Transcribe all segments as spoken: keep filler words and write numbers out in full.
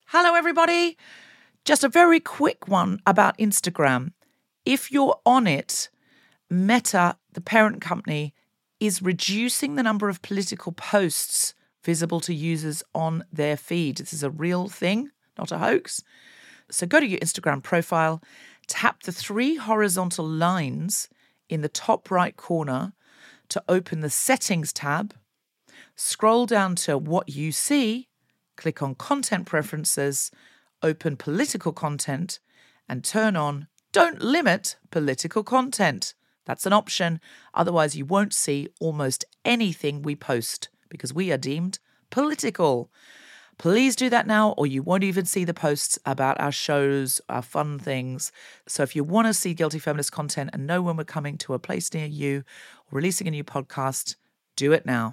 Hello, everybody. Just a very quick one about Instagram. If you're on it, Meta, the parent company, is reducing the number of political posts visible to users on their feed. This is a real thing, not a hoax. So go to your Instagram profile, tap the three horizontal lines in the top right corner to open the Settings tab, scroll down to What You See, click on Content Preferences, open Political Content, and turn on Don't Limit Political Content. That's an option. Otherwise, you won't see almost anything we post because we are deemed political. Please do that now, or you won't even see the posts about our shows, our fun things. So if you want to see Guilty Feminist content and know when we're coming to a place near you or releasing a new podcast, do it now.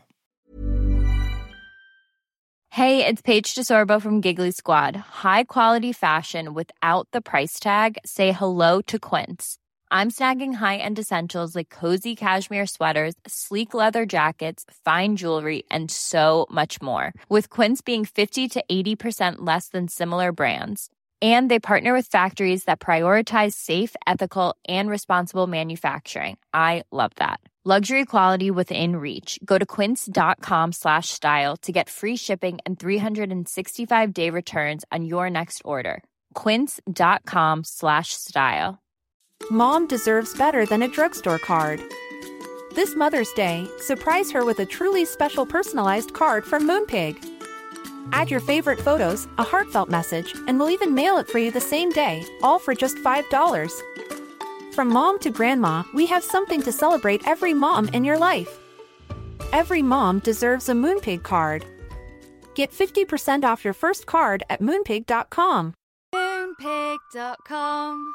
Hey, it's Paige DeSorbo from Giggly Squad. High quality fashion without the price tag. Say hello to Quince. I'm snagging high-end essentials like cozy cashmere sweaters, sleek leather jackets, fine jewelry, and so much more. With Quince being fifty to eighty percent less than similar brands. And they partner with factories that prioritize safe, ethical, and responsible manufacturing. I love that. Luxury quality within reach. Go to quince.com slash style to get free shipping and three sixty-five day returns on your next order. Quince.com slash style. Mom deserves better than a drugstore card. This Mother's Day, surprise her with a truly special personalized card from Moonpig. Add your favorite photos, a heartfelt message, and we'll even mail it for you the same day, all for just five dollars. From mom to grandma, we have something to celebrate every mom in your life. Every mom deserves a Moonpig card. Get fifty percent off your first card at moonpig dot com. moonpig dot com.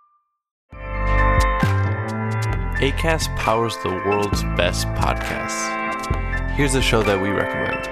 Acast powers the world's best podcasts. Here's a show that we recommend.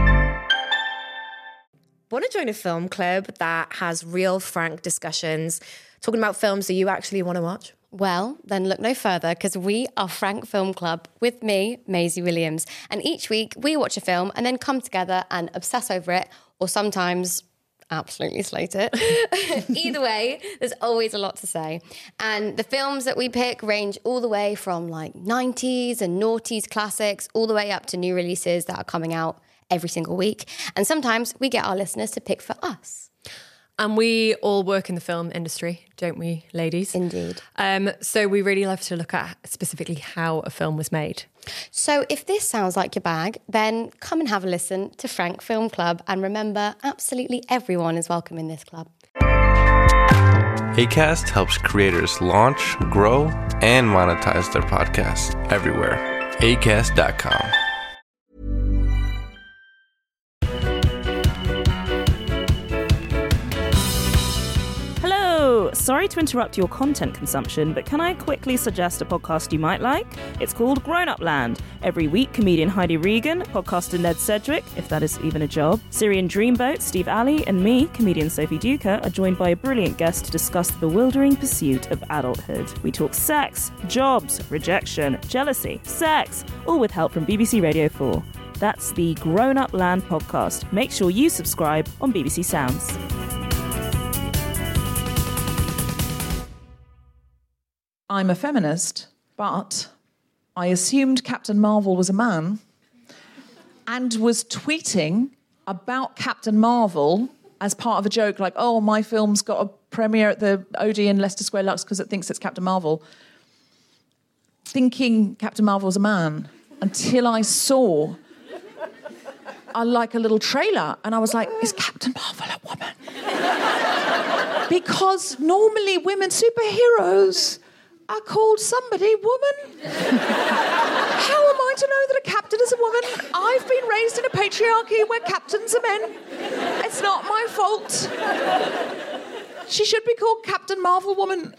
Want to join a film club that has real, frank discussions, talking about films that you actually want to watch? Well, then look no further, because we are Frank Film Club with me, Maisie Williams. And each week we watch a film and then come together and obsess over it, or sometimes absolutely slate it. Either way, there's always a lot to say. And the films that we pick range all the way from like nineties and noughties classics, all the way up to new releases that are coming out every single week. And sometimes we get our listeners to pick for us. And we all work in the film industry, don't we, ladies? Indeed. Um, so we really love to look at specifically how a film was made. So if this sounds like your bag, then come and have a listen to Frank Film Club. And remember, absolutely everyone is welcome in this club. Acast helps creators launch, grow, and monetize their podcasts everywhere. acast dot com. Sorry to interrupt your content consumption, but can I quickly suggest a podcast you might like? It's called Grown Up Land. Every week, comedian Heidi Regan, podcaster Ned Sedgwick, if that is even a job, Syrian Dreamboat, Steve Alley, and me, comedian Sophie Duker, are joined by a brilliant guest to discuss the bewildering pursuit of adulthood. We talk sex, jobs, rejection, jealousy, sex, all with help from B B C Radio four. That's the Grown Up Land podcast. Make sure you subscribe on B B C Sounds. I'm a feminist, but I assumed Captain Marvel was a man and was tweeting about Captain Marvel as part of a joke, like, oh, my film's got a premiere at the Odeon Leicester Square Lux because it thinks it's Captain Marvel, thinking Captain Marvel was a man, until I saw a, like a little trailer, and I was like, is Captain Marvel a woman? Because normally women superheroes are called somebody woman. How am I to know that a captain is a woman? I've been raised in a patriarchy where captains are men. It's not my fault. She should be called Captain Marvel Woman.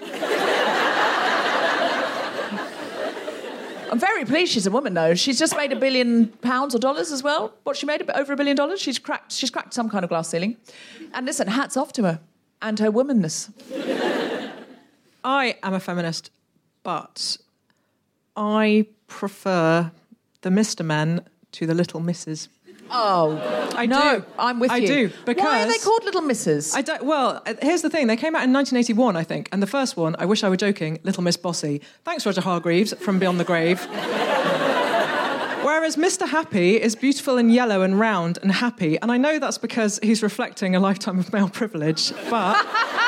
I'm very pleased she's a woman, though. She's just made a billion pounds or dollars as well. What, she made a bit over a billion dollars? She's cracked, she's cracked some kind of glass ceiling. And listen, hats off to her and her womanness. I am a feminist, but I prefer the Mister Men to the Little Misses. Oh, I no, do. I'm with I you. do, because... Why are they called Little Misses? I don't, well, uh, here's the thing. They came out in nineteen eighty-one, I think, and the first one, I wish I were joking, Little Miss Bossy. Thanks, Roger Hargreaves, from Beyond the Grave. Whereas Mister Happy is beautiful and yellow and round and happy, and I know that's because he's reflecting a lifetime of male privilege, but...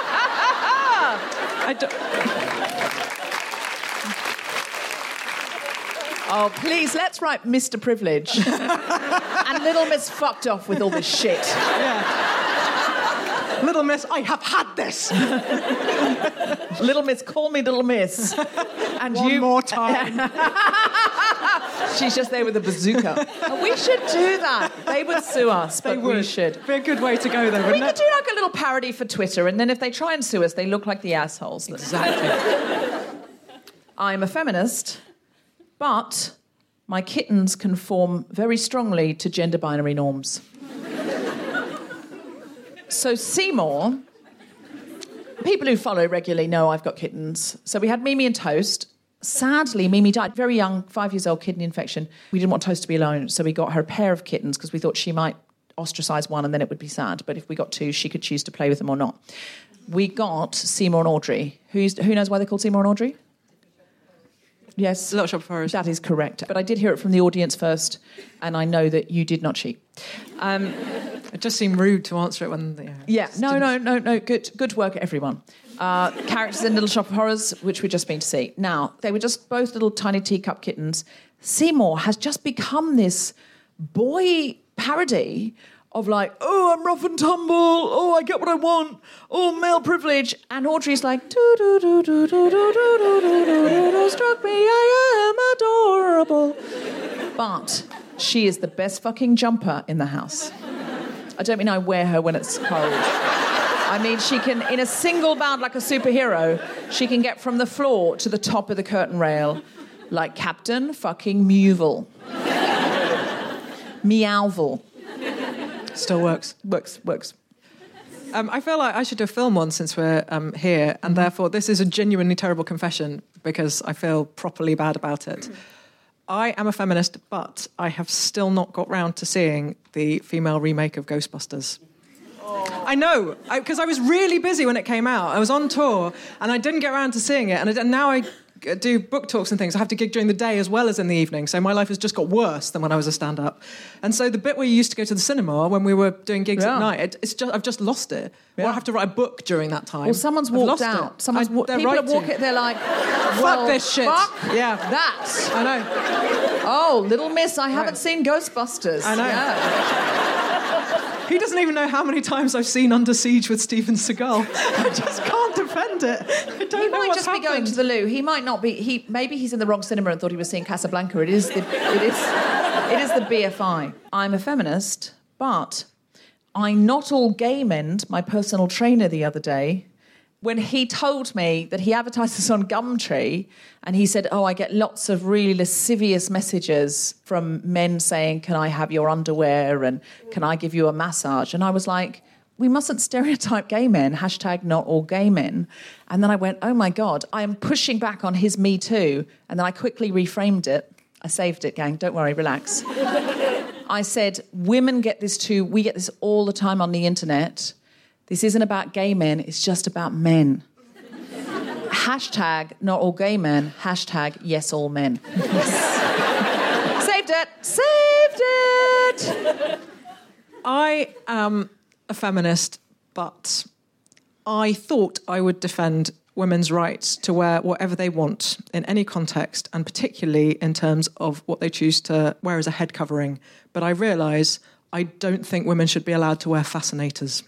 I don't... Oh, please, let's write Mister Privilege. And Little Miss fucked off with all this shit. Yeah. Little Miss, I have had this. Little Miss, call me Little Miss. And One you... more time. She's just there with a bazooka. We should do that. They would sue us, but They would. we should. Be a good way to go, though, We wouldn't could it? do like a little parody for Twitter, and then if they try and sue us, they look like the assholes. Exactly. I'm a feminist, but my kittens conform very strongly to gender binary norms. So Seymour, people who follow regularly know I've got kittens. So we had Mimi and Toast. Sadly, Mimi died very young, five years old, kidney infection. We didn't want Toast to be alone, so we got her a pair of kittens because we thought she might ostracise one and then it would be sad. But if we got two, she could choose to play with them or not. We got Seymour and Audrey. Who's, who knows why they're called Seymour and Audrey? Yes. Little Shop of Horrors. That is correct. But I did hear it from the audience first, and I know that you did not cheat. Um, It just seemed rude to answer it when... Yeah, yeah, just no, didn't- no, no, no. Good, good work, everyone. Uh, characters in Little Shop of Horrors, which we've just been to see. Now, they were just both little tiny teacup kittens. Seymour has just become this boy parody of like, oh, I'm rough and tumble, oh, I get what I want, oh, male privilege. And Audrey's like, do do do do do do do do do do do struck me, I am adorable. But she is the best fucking jumper in the house. I don't mean I wear her when it's cold. I mean, she can, in a single bound like a superhero, she can get from the floor to the top of the curtain rail like Captain fucking Mewville. Meowville. Still works. Works, works. Um, I feel like I should do a film one since we're um, here, and therefore this is a genuinely terrible confession because I feel properly bad about it. I am a feminist, but I have still not got round to seeing the female remake of Ghostbusters. Oh. I know, because I, I was really busy when it came out. I was on tour, and I didn't get around to seeing it, and, I, and now I do book talks and things. I have to gig during the day as well as in the evening, so my life has just got worse than when I was a stand-up. And so the bit where you used to go to the cinema when we were doing gigs Yeah. at night, it, it's just I've just lost it. Yeah. Or I have to write a book during that time. Well, someone's I've walked lost out. It. Someone's I- wa- they're people right are walking. to. They're like, Fuck well, this shit. Fuck Yeah. that. I know. Oh, Little Miss, I haven't Right. seen Ghostbusters. I know. Yeah. He doesn't even know how many times I've seen Under Siege with Steven Seagal. I just can't defend it. I don't He know might what's just be going happened. to the loo. He might not be. He maybe he's in the wrong cinema and thought he was seeing Casablanca. It is the. It is. It is the B F I. I'm a feminist, but I not all gay men'd my personal trainer the other day when he told me that he advertises on Gumtree, and he said, "Oh, I get lots of really lascivious messages from men saying, 'Can I have your underwear?' and 'Can I give you a massage?'" And I was like, we mustn't stereotype gay men, hashtag not all gay men. And then I went, oh my God, I am pushing back on his Me Too. And then I quickly reframed it. I saved it, gang, don't worry, relax. I said, women get this too, we get this all the time on the internet. This isn't about gay men, it's just about men. Hashtag not all gay men, hashtag yes all men. Saved it, saved it! I am a feminist, but I thought I would defend women's rights to wear whatever they want in any context, and particularly in terms of what they choose to wear as a head covering. But I realise I don't think women should be allowed to wear fascinators.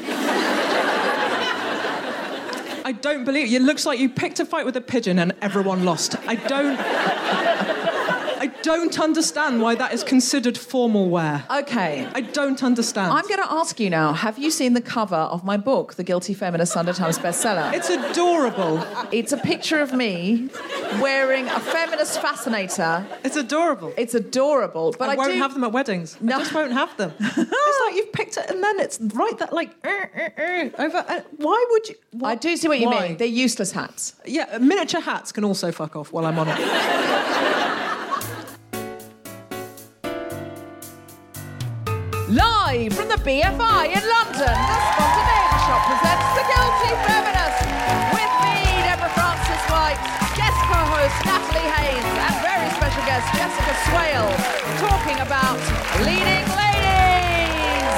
I don't believe it. It looks like you picked a fight with a pigeon and everyone lost. I don't... I don't understand why that is considered formal wear. Okay. I don't understand. I'm going to ask you now, have you seen the cover of my book, The Guilty Feminist, Sunday Times bestseller? It's adorable. It's a picture of me wearing a feminist fascinator. It's adorable. It's adorable, but I, I won't do... have them at weddings. No. I just won't have them. It's like you've picked it and then it's right that like uh, uh, uh, over. Uh, why would you? What? I do see what you Why? mean. They're useless hats. Yeah, miniature hats can also fuck off while I'm on it. Live from the B F I in London, the Spontaneity Shop presents The Guilty Feminist. With me, Deborah Frances-White, guest co-host Natalie Haynes, and very special guest Jessica Swale, talking about leading ladies.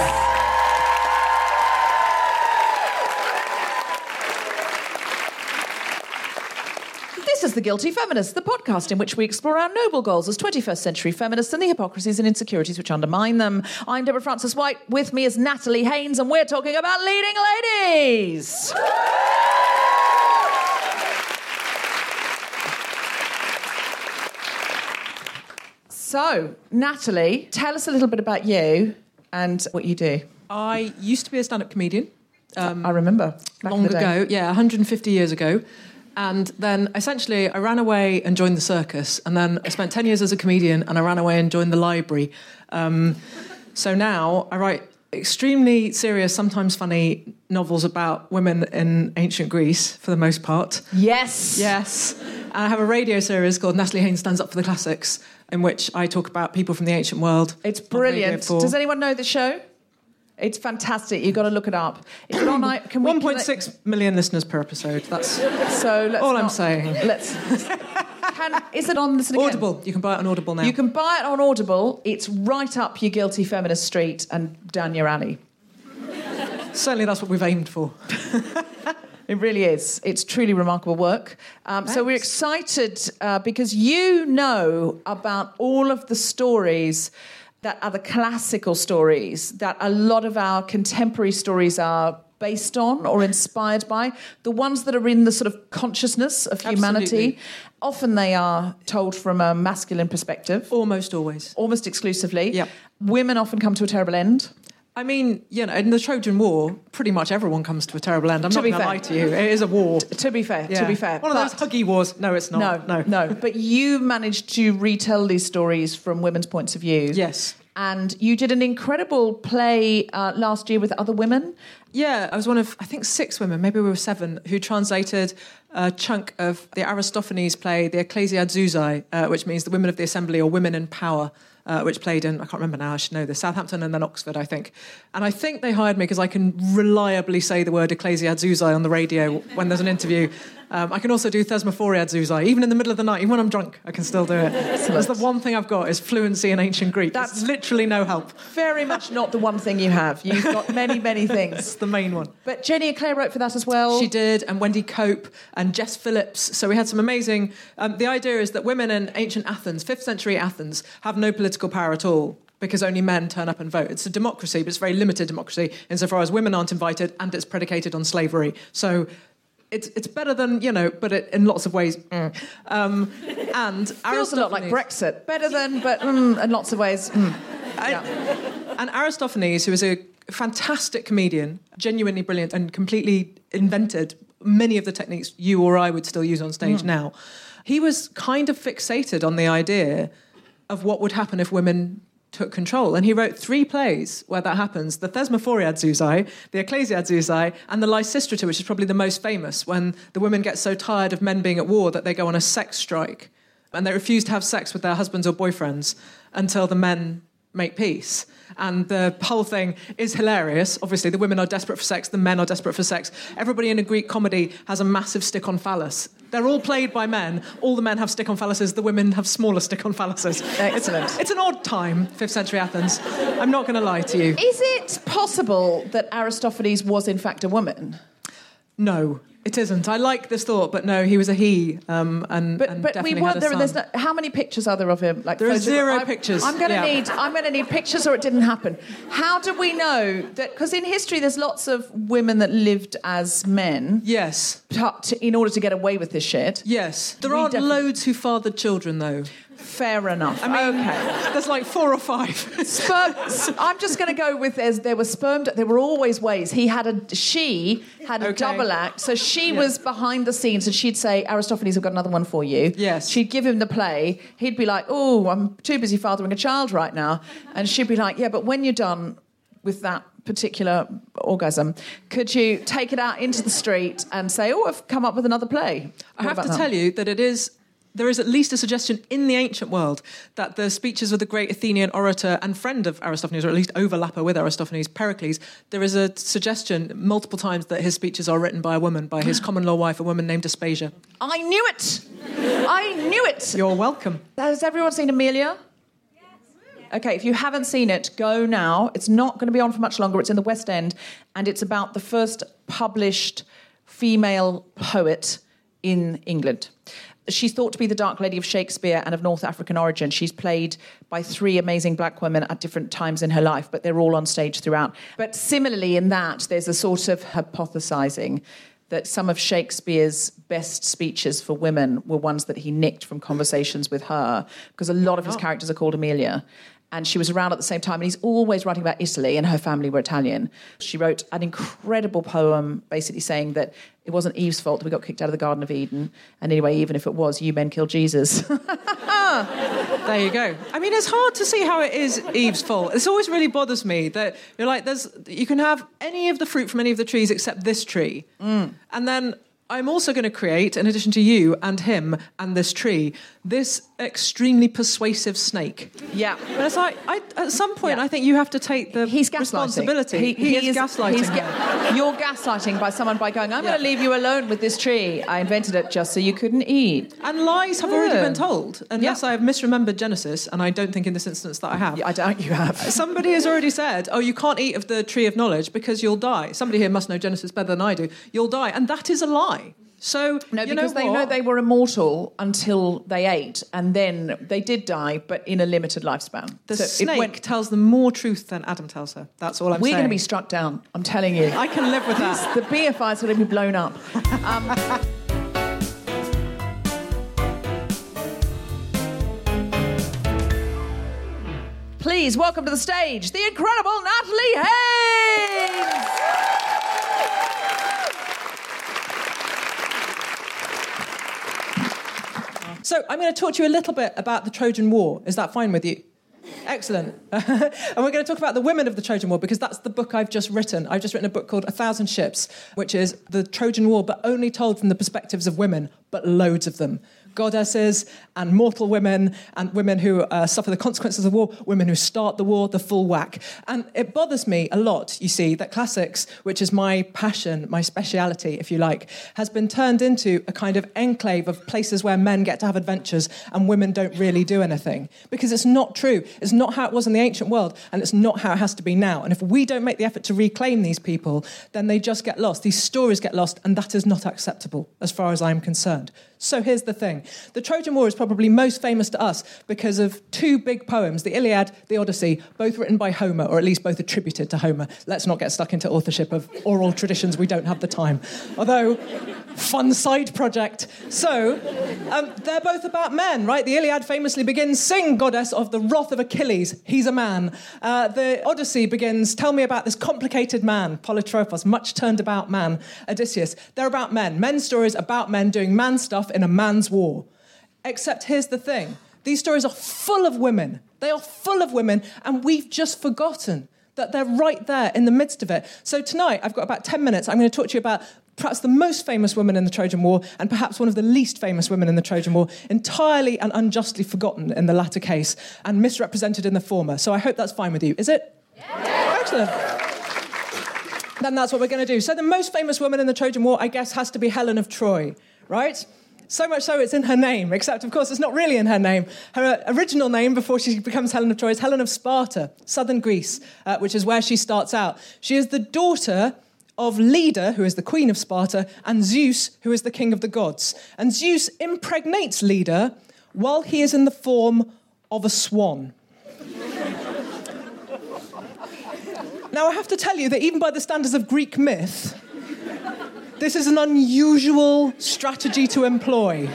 This is The Guilty Feminist, the podcast in which we explore our noble goals as twenty-first century feminists and the hypocrisies and insecurities which undermine them. I'm Deborah Frances-White. With me is Natalie Haynes, and we're talking about leading ladies. So, Natalie, tell us a little bit about you and what you do. I used to be a stand-up comedian. Um, I remember. Back long in the day. ago, yeah, one hundred fifty years ago. And then essentially I ran away and joined the circus. And then I spent ten years as a comedian and I ran away and joined the library. Um, so now I write extremely serious, sometimes funny novels about women in ancient Greece, for the most part. Yes. Yes. And I have a radio series called Natalie Haynes Stands Up for the Classics, in which I talk about people from the ancient world. It's brilliant. Does anyone know the show? It's fantastic. You've got to look it up. It's on. Can we, one point six million listeners per episode. That's so. Let's all not, I'm saying. Let's. Can, is it on? Listen again. Audible. You can buy it on Audible now. You can buy it on Audible. It's right up your guilty feminist street and down your alley. Certainly, that's what we've aimed for. It really is. It's truly remarkable work. Um, so we're excited uh, because you know about all of the stories that are the classical stories that a lot of our contemporary stories are based on or inspired by, the ones that are in the sort of consciousness of humanity. Absolutely. Often they are told from a masculine perspective. Almost always. Almost exclusively. Yep. Women often come to a terrible end. I mean, you know, in the Trojan War, pretty much everyone comes to a terrible end. I'm To not be going to fair. lie to you. It is a war. To be fair, Yeah. to be fair. One of But- those huggy wars. No, it's not. No, no, no. But you managed to retell these stories from women's points of view. Yes. And you did an incredible play uh, last year with other women. Yeah, I was one of, I think, six women, maybe we were seven, who translated a chunk of the Aristophanes play, the Ecclesiadzousi, uh, which means the women of the assembly or women in power, uh, which played in, I can't remember now, I should know this, Southampton and then Oxford, I think. And I think they hired me because I can reliably say the word Ecclesiadzousi on the radio when there's an interview. Um, I can also do Thesmophoriadzousi, even in the middle of the night, even when I'm drunk, I can still do it. That's the one thing I've got, is fluency in ancient Greek. That's literally no help. Very much not the one thing you have. You've got many, many things. It's the main one. But Jenny and Claire wrote for that as well. She did, and Wendy Cope and Jess Phillips. So we had some amazing... Um, the idea is that women in ancient Athens, fifth century Athens, have no political power at all, because only men turn up and vote. It's a democracy, but it's a very limited democracy insofar as women aren't invited, and it's predicated on slavery. So it's it's better than, you know, but it, in lots of ways. Mm. Um, and Feels a lot like Brexit. Better than, but mm, in lots of ways. Mm. Yeah. And Aristophanes, who was a fantastic comedian, genuinely brilliant, and completely invented many of the techniques you or I would still use on stage mm. now, he was kind of fixated on the idea of what would happen if women took control. And he wrote three plays where that happens: the Thesmophoriadzousi, the Ecclesiadzousi, and the Lysistrata, which is probably the most famous, when the women get so tired of men being at war that they go on a sex strike and they refuse to have sex with their husbands or boyfriends until the men make peace. And the whole thing is hilarious. Obviously, the women are desperate for sex, the men are desperate for sex. Everybody in a Greek comedy has a massive stick-on phallus. They're all played by men. All the men have stick-on phalluses, the women have smaller stick-on phalluses. Excellent. It's, it's an odd time, fifth century Athens. I'm not going to lie to you. Is it possible that Aristophanes was in fact a woman? No, it isn't. I like this thought, but no, he was a he. Um, and But and but we definitely weren't had a there. son. There's no, how many pictures are there of him? Like There are photos- zero I'm- pictures, I'm going to yeah. need. I'm going to need pictures, or it didn't happen. How do we know that? Because in history, there's lots of women that lived as men. Yes. To, in order to get away with this shit. Yes. There We aren't defi- loads who fathered children, though. Fair enough. I mean, okay. there's like four or five. Sperm, I'm just going to go with there's, there were sperm. There were always ways. He had a she had a Okay. double act, so she Yeah. was behind the scenes, and she'd say, "Aristophanes, I've got another one for you." Yes. She'd give him the play. He'd be like, "Oh, I'm too busy fathering a child right now," and she'd be like, "Yeah, but when you're done with that particular orgasm, could you take it out into the street and say, oh, I've come up with another play?" I have to tell you that it is there is at least a suggestion in the ancient world that the speeches of the great Athenian orator and friend of Aristophanes, or at least overlapper with Aristophanes, Pericles, there is a suggestion multiple times that his speeches are written by a woman, by his common law wife, a woman named Aspasia. I knew it! I knew it! You're welcome. Has everyone seen Amelia? Okay, if you haven't seen it, go now. It's not going to be on for much longer. It's in the West End, and it's about the first published female poet in England. She's thought to be the Dark Lady of Shakespeare and of North African origin. She's played by three amazing black women at different times in her life, but they're all on stage throughout. But similarly in that, there's a sort of hypothesizing that some of Shakespeare's best speeches for women were ones that he nicked from conversations with her, because a lot of his oh. characters are called Amelia. And she was around at the same time, and he's always writing about Italy, and her family were Italian. She wrote an incredible poem basically saying that it wasn't Eve's fault that we got kicked out of the Garden of Eden. And anyway, even if it was, you men killed Jesus. There you go. I mean, it's hard to see how it is Eve's fault. This always really bothers me that you're like, there's, you can have any of the fruit from any of the trees except this tree. Mm. And then I'm also going to create, in addition to you and him and this tree, this extremely persuasive snake. Yeah. But it's like, I, at some point, yeah. I think you have to take the he's responsibility. He, he, he is, is gaslighting. He's ga- you're gaslighting by someone by going, I'm yeah. going to leave you alone with this tree. I invented it just so you couldn't eat. And lies have yeah. already been told. Unless yeah. I have misremembered Genesis, and I don't think in this instance that I have. Yeah, I doubt you have. Somebody has already said, oh, you can't eat of the tree of knowledge because you'll die. Somebody here must know Genesis better than I do. You'll die. And that is a lie. So, no, you because know they what? know they were immortal until they ate, and then they did die, but in a limited lifespan. The so snake went, tells them more truth than Adam tells her. That's all I'm we're saying. We're going to be struck down, I'm telling you. I can live with that. The B F I is going to be blown up. Um, please welcome to the stage the incredible Natalie Haynes! So I'm going to talk to you a little bit about the Trojan War. Is that fine with you? Excellent. And we're going to talk about the women of the Trojan War, because that's the book I've just written. I've just written a book called A Thousand Ships, which is the Trojan War, but only told from the perspectives of women, but loads of them. Goddesses and mortal women and women who uh, suffer the consequences of the war, women who start the war, the full whack. And it bothers me a lot, you see, that classics, which is my passion, my speciality, if you like, has been turned into a kind of enclave of places where men get to have adventures and women don't really do anything. Because it's not true. It's not how it was in the ancient world, and it's not how it has to be now. And if we don't make the effort to reclaim these people, then they just get lost. These stories get lost, and that is not acceptable, as far as I'm concerned. So here's the thing. The Trojan War is probably most famous to us because of two big poems, the Iliad, the Odyssey, both written by Homer, or at least both attributed to Homer. Let's not get stuck into authorship of oral traditions. We don't have the time. Although, fun side project. So, um, they're both about men, right? The Iliad famously begins, sing, goddess of the wrath of Achilles. He's a man. Uh, the Odyssey begins, tell me about this complicated man, Polytropos, much turned about man, Odysseus. They're about men. Men's stories about men doing man stuff in a man's war. Except here's the thing. These stories are full of women. They are full of women, and we've just forgotten that they're right there in the midst of it. So tonight, I've got about ten minutes. I'm going to talk to you about perhaps the most famous woman in the Trojan War and perhaps one of the least famous women in the Trojan War, entirely and unjustly forgotten in the latter case and misrepresented in the former. So I hope that's fine with you. Is it? Yeah. Excellent. Then that's what we're going to do. So the most famous woman in the Trojan War, I guess, has to be Helen of Troy, right? So much so it's in her name, except, of course, it's not really in her name. Her original name, before she becomes Helen of Troy, is Helen of Sparta, southern Greece, uh, which is where she starts out. She is the daughter of Leda, who is the queen of Sparta, and Zeus, who is the king of the gods. And Zeus impregnates Leda while he is in the form of a swan. Now, I have to tell you that even by the standards of Greek myth, this is an unusual strategy to employ.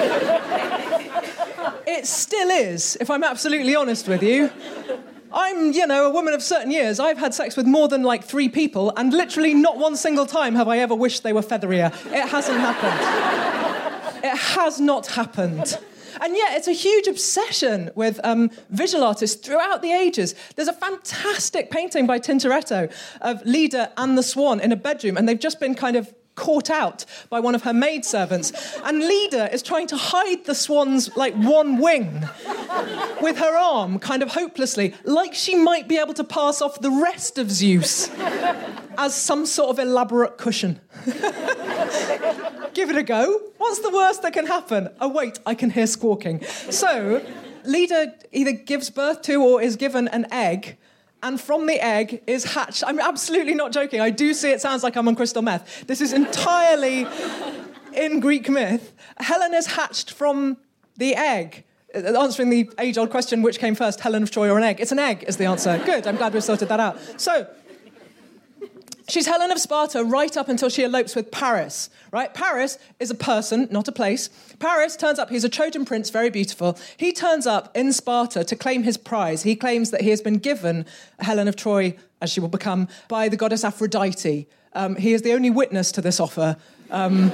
It still is, if I'm absolutely honest with you. I'm, you know, a woman of certain years. I've had sex with more than, like, three people, and literally not one single time have I ever wished they were featherier. It hasn't happened. It has not happened. And yet it's a huge obsession with um, visual artists throughout the ages. There's a fantastic painting by Tintoretto of Leda and the swan in a bedroom, and they've just been kind of caught out by one of her maidservants, and Leda is trying to hide the swan's, like, one wing with her arm, kind of hopelessly, like she might be able to pass off the rest of Zeus as some sort of elaborate cushion. Give it a go. What's the worst that can happen? Oh, wait, I can hear squawking. So, Leda either gives birth to or is given an egg, and from the egg is hatched... I'm absolutely not joking. I do see it sounds like I'm on crystal meth. This is entirely in Greek myth. Helen is hatched from the egg. Answering the age-old question, which came first, Helen of Troy or an egg? It's an egg is the answer. Good, I'm glad we've sorted that out. So, she's Helen of Sparta right up until she elopes with Paris, right? Paris is a person, not a place. Paris turns up, he's a Trojan prince, very beautiful. He turns up in Sparta to claim his prize. He claims that he has been given Helen of Troy, as she will become, by the goddess Aphrodite. Um, he is the only witness to this offer. Um,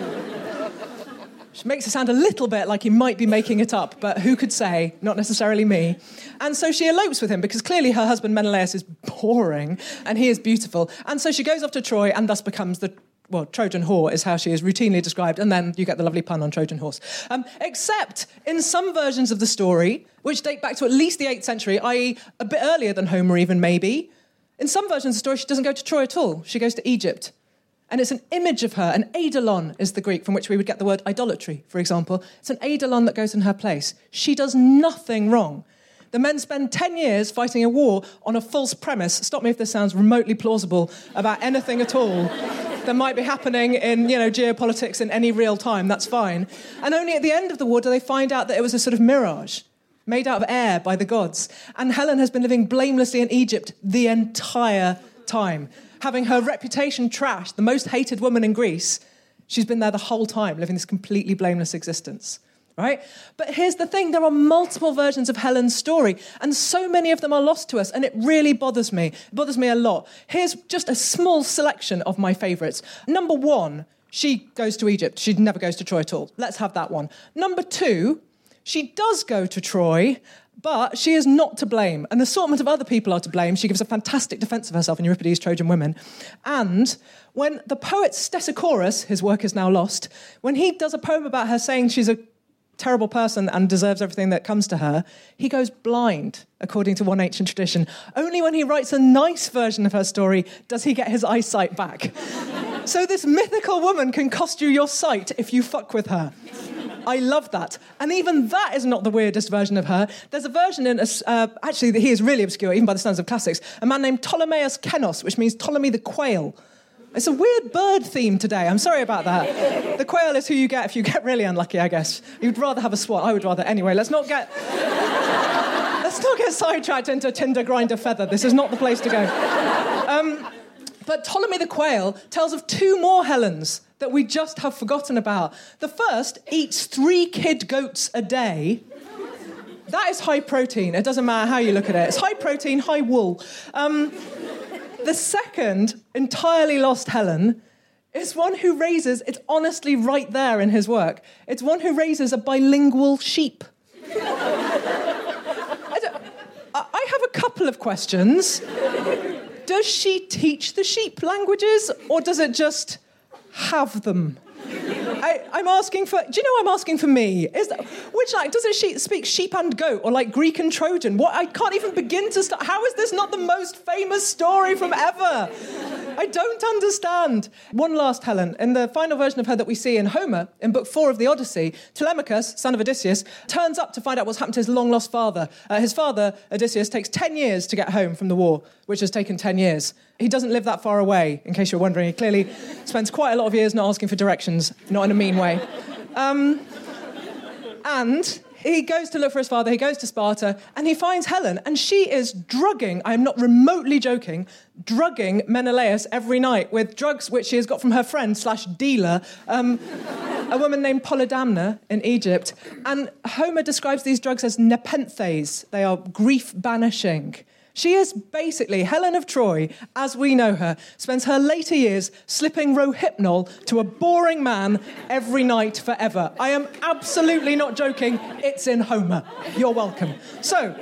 which makes it sound a little bit like he might be making it up, but who could say? Not necessarily me. And so she elopes with him, because clearly her husband Menelaus is boring, and he is beautiful. And so she goes off to Troy, and thus becomes the, well, Trojan whore is how she is routinely described, and then you get the lovely pun on Trojan horse. Um, except in some versions of the story, which date back to at least the eighth century, that is a bit earlier than Homer even, maybe, in some versions of the story, she doesn't go to Troy at all. She goes to Egypt. And it's an image of her. An eidolon is the Greek from which we would get the word idolatry, for example. It's an eidolon that goes in her place. She does nothing wrong. The men spend ten years fighting a war on a false premise. Stop me if this sounds remotely plausible about anything at all that might be happening in, you know, geopolitics in any real time. That's fine. And only at the end of the war do they find out that it was a sort of mirage made out of air by the gods. And Helen has been living blamelessly in Egypt the entire time. Having her reputation trashed, the most hated woman in Greece, she's been there the whole time, living this completely blameless existence, right? But here's the thing, there are multiple versions of Helen's story, and so many of them are lost to us, and it really bothers me. It bothers me a lot. Here's just a small selection of my favourites. Number one, she goes to Egypt. She never goes to Troy at all. Let's have that one. Number two, she does go to Troy, but she is not to blame. An assortment of other people are to blame. She gives a fantastic defence of herself in Euripides' Trojan Women. And when the poet Stesichorus, his work is now lost, when he does a poem about her saying she's a terrible person and deserves everything that comes to her, he goes blind, according to one ancient tradition. Only when he writes a nice version of her story does he get his eyesight back. So this mythical woman can cost you your sight if you fuck with her. I love that. And even that is not the weirdest version of her. There's a version in, a, uh, actually, he is really obscure, even by the standards of classics, a man named Ptolemaeus Kenos, which means Ptolemy the Quail. It's a weird bird theme today. I'm sorry about that. The quail is who you get if you get really unlucky, I guess. You'd rather have a swat. I would rather. Anyway, let's not get... let's not get sidetracked into Tinder grinder feather. This is not the place to go. Um, but Ptolemy the Quail tells of two more Helens that we just have forgotten about. The first eats three kid goats a day. That is high protein. It doesn't matter how you look at it. It's high protein, high wool. Um, the second, entirely lost Helen, is one who raises, it's honestly right there in his work, it's one who raises a bilingual sheep. I, don't, I have a couple of questions. Does she teach the sheep languages, or does it just have them? I, I'm asking for... Do you know I'm asking for me? Is that, which, like, does it she, speak sheep and goat, or, like, Greek and Trojan? What? I can't even begin to start... How is this not the most famous story from ever? I don't understand. One last Helen. In the final version of her that we see in Homer, in Book Four of the Odyssey, Telemachus, son of Odysseus, turns up to find out what's happened to his long-lost father. Uh, his father, Odysseus, takes ten years to get home from the war, which has taken ten years. He doesn't live that far away, in case you're wondering. He clearly spends quite a lot of years not asking for directions, not in a mean way. Um, and he goes to look for his father, he goes to Sparta, and he finds Helen, and she is drugging, I am not remotely joking, drugging Menelaus every night with drugs which she has got from her friend slash dealer, um, a woman named Polydamna in Egypt. And Homer describes these drugs as nepenthes. They are grief-banishing. She is basically, Helen of Troy, as we know her, spends her later years slipping Rohypnol to a boring man every night forever. I am absolutely not joking. It's in Homer. You're welcome. So,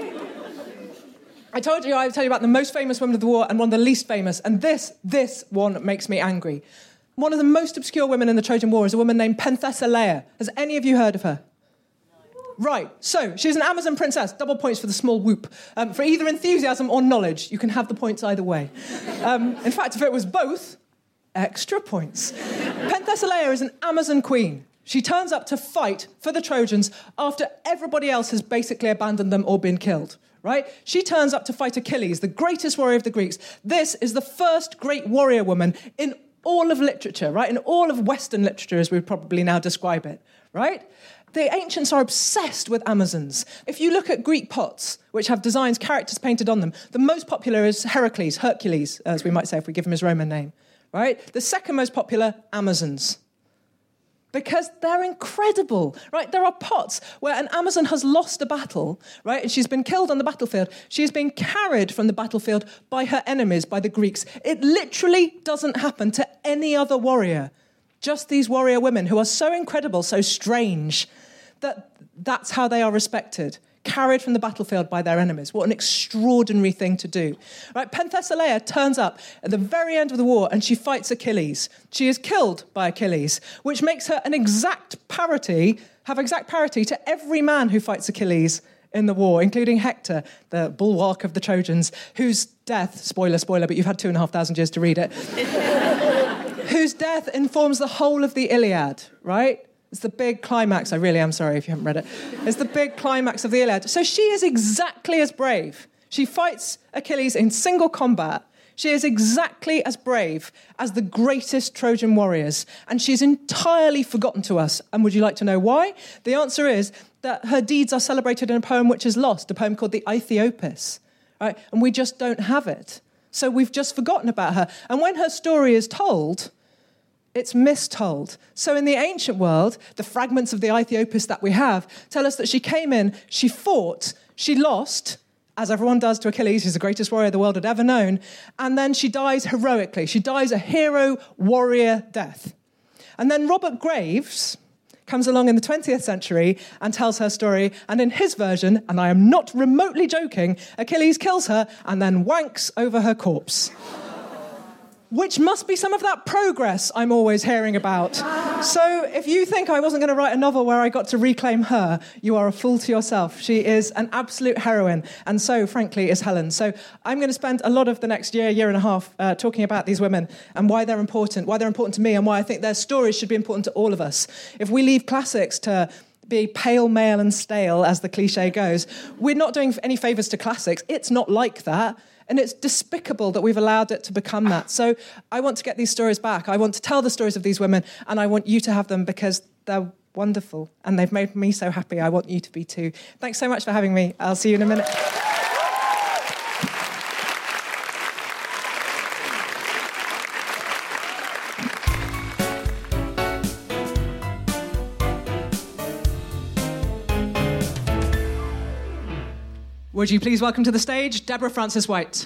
I told you I would tell you about the most famous women of the war and one of the least famous, and this, this one makes me angry. one of the most obscure women in the Trojan War is a woman named Penthesilea. Has any of you heard of her? Right, so she's an Amazon princess. Double points for the small whoop. Um, for either enthusiasm or knowledge, you can have the points either way. Um, in fact, if it was both, extra points. Penthesilea is an Amazon queen. She turns up to fight for the Trojans after everybody else has basically abandoned them or been killed, right? She turns up to fight Achilles, the greatest warrior of the Greeks. This is the first great warrior woman in all of literature, right? In all of Western literature, as we would probably now describe it, right? The ancients are obsessed with Amazons. If you look at Greek pots, which have designs, characters painted on them, the most popular is Heracles, Hercules, as we might say if we give him his Roman name, right? The second most popular, Amazons. Because they're incredible, right? There are pots where an Amazon has lost a battle, right? And she's been killed on the battlefield. She's been carried from the battlefield by her enemies, by the Greeks. It literally doesn't happen to any other warrior. Just these warrior women who are so incredible, so strange, that that's how they are respected. Carried from the battlefield by their enemies. What an extraordinary thing to do. Right? Penthesilea turns up at the very end of the war and she fights Achilles. She is killed by Achilles, which makes her an exact parity, have exact parity to every man who fights Achilles in the war, including Hector, the bulwark of the Trojans, whose death, spoiler, spoiler, but you've had two and a half thousand years to read it, whose death informs the whole of the Iliad, right? It's the big climax. I really am sorry if you haven't read it. It's the big climax of the Iliad. So she is exactly as brave. She fights Achilles in single combat. She is exactly as brave as the greatest Trojan warriors. And she's entirely forgotten to us. And would you like to know why? The answer is that her deeds are celebrated in a poem which is lost, a poem called the Aethiopis. Right? And we just don't have it. So we've just forgotten about her. And when her story is told, it's mistold. So in the ancient world, the fragments of the Aethiopis that we have tell us that she came in, she fought, she lost, as everyone does to Achilles, who's the greatest warrior the world had ever known, and then she dies heroically. She dies a hero warrior death. And then Robert Graves comes along in the twentieth century and tells her story, and in his version, and I am not remotely joking, Achilles kills her and then wanks over her corpse. Which must be some of that progress I'm always hearing about. So if you think I wasn't going to write a novel where I got to reclaim her, you are a fool to yourself. She is an absolute heroine, and so, frankly, is Helen. So I'm going to spend a lot of the next year, year and a half, uh, talking about these women and why they're important, why they're important to me, and why I think their stories should be important to all of us. If we leave classics to be pale, male and stale, as the cliche goes, we're not doing any favours to classics. It's not like that. And it's despicable that we've allowed it to become that. So I want to get these stories back. I want to tell the stories of these women, and I want you to have them because they're wonderful and they've made me so happy. I want you to be too. Thanks so much for having me. I'll see you in a minute. Would you please welcome to the stage Deborah Frances-White.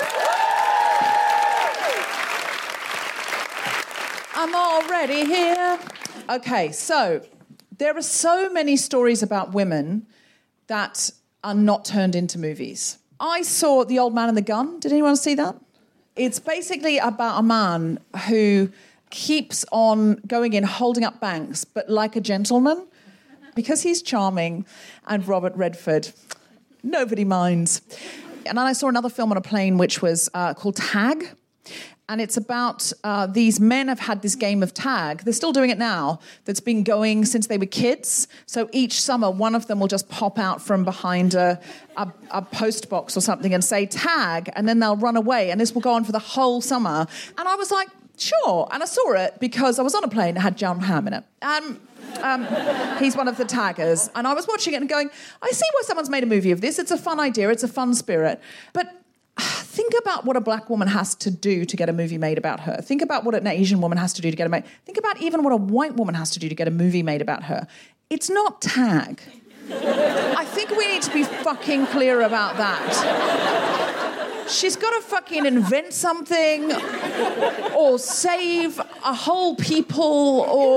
I'm already here. Okay, so there are so many stories about women that are not turned into movies. I saw The Old Man and the Gun. Did anyone see that? It's basically about a man who keeps on going in, holding up banks, but like a gentleman, because he's charming, and Robert Redford... Nobody minds. And then I saw another film on a plane which was uh, called Tag. And it's about uh, these men have had this game of tag. They're still doing it now. That's been going since they were kids. So each summer, one of them will just pop out from behind a, a, a post box or something and say tag. And then they'll run away. And this will go on for the whole summer. And I was like, sure. And I saw it because I was on a plane that had John Hamm in it. Um, um, he's one of the taggers. And I was watching it and going, I see why someone's made a movie of this. It's a fun idea. It's a fun spirit. But think about what a black woman has to do to get a movie made about her. Think about what an Asian woman has to do to get a movie. Think about even what a white woman has to do to get a movie made about her. It's not Tag. I think we need to be fucking clear about that. She's got to fucking invent something or save a whole people or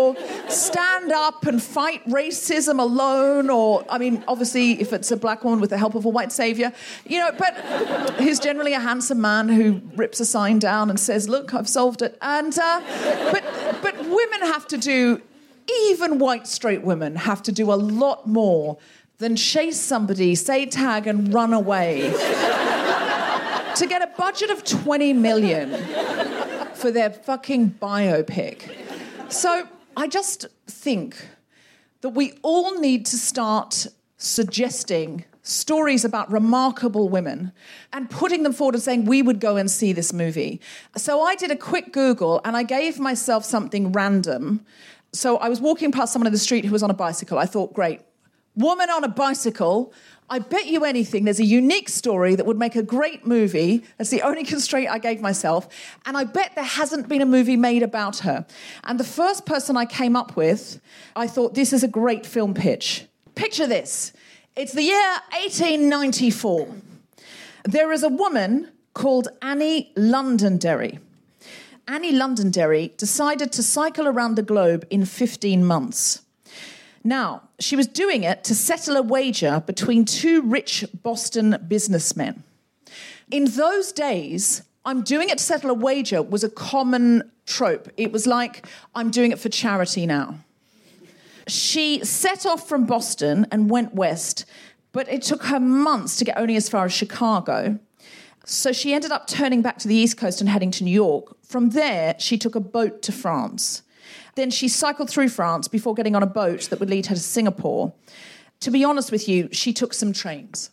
stand up and fight racism alone, or, I mean, obviously, if it's a black woman with the help of a white saviour, you know, but who's generally a handsome man who rips a sign down and says, look, I've solved it. And, uh, but, but women have to do, even white straight women have to do a lot more than chase somebody, say tag, and run away to get a budget of twenty million for their fucking biopic. So I just think that we all need to start suggesting stories about remarkable women and putting them forward and saying, we would go and see this movie. So I did a quick Google and I gave myself something random. So I was walking past someone in the street who was on a bicycle. I thought, great, woman on a bicycle. I bet you anything there's a unique story that would make a great movie. That's the only constraint I gave myself. And I bet there hasn't been a movie made about her. And the first person I came up with, I thought, this is a great film pitch. Picture this. It's the year eighteen ninety-four. There is a woman called Annie Londonderry. Annie Londonderry decided to cycle around the globe in fifteen months. Now, she was doing it to settle a wager between two rich Boston businessmen. In those days, I'm doing it to settle a wager was a common trope. It was like, I'm doing it for charity now. She set off from Boston and went west, but it took her months to get only as far as Chicago. So she ended up turning back to the East Coast and heading to New York. From there, she took a boat to France. Then she cycled through France before getting on a boat that would lead her to Singapore. To be honest with you, she took some trains.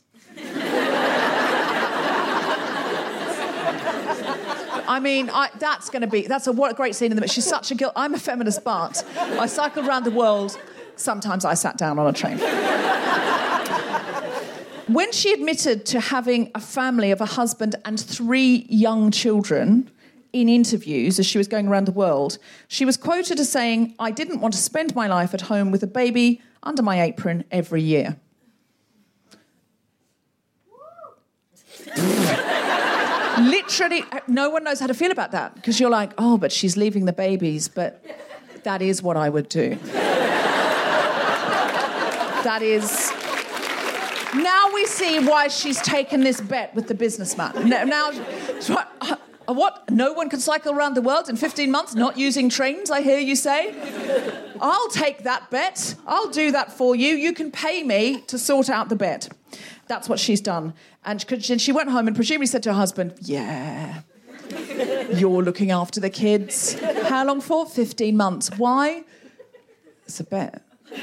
I mean, I, that's going to be... That's a what a great scene in the... She's such a girl. I'm a feminist, but I cycled around the world. Sometimes I sat down on a train. When she admitted to having a family of a husband and three young children in interviews as she was going around the world, she was quoted as saying, I didn't want to spend my life at home with a baby under my apron every year. Literally, no one knows how to feel about that, because you're like, oh, but she's leaving the babies, but that is what I would do. That is... Now we see why she's taken this bet with the businessman. Now, now uh, what? No one can cycle around the world in fifteen months not using trains, I hear you say? I'll take that bet. I'll do that for you. You can pay me to sort out the bet. That's what she's done. And she went home and presumably said to her husband, yeah, you're looking after the kids. How long for? fifteen months. Why? It's a bet.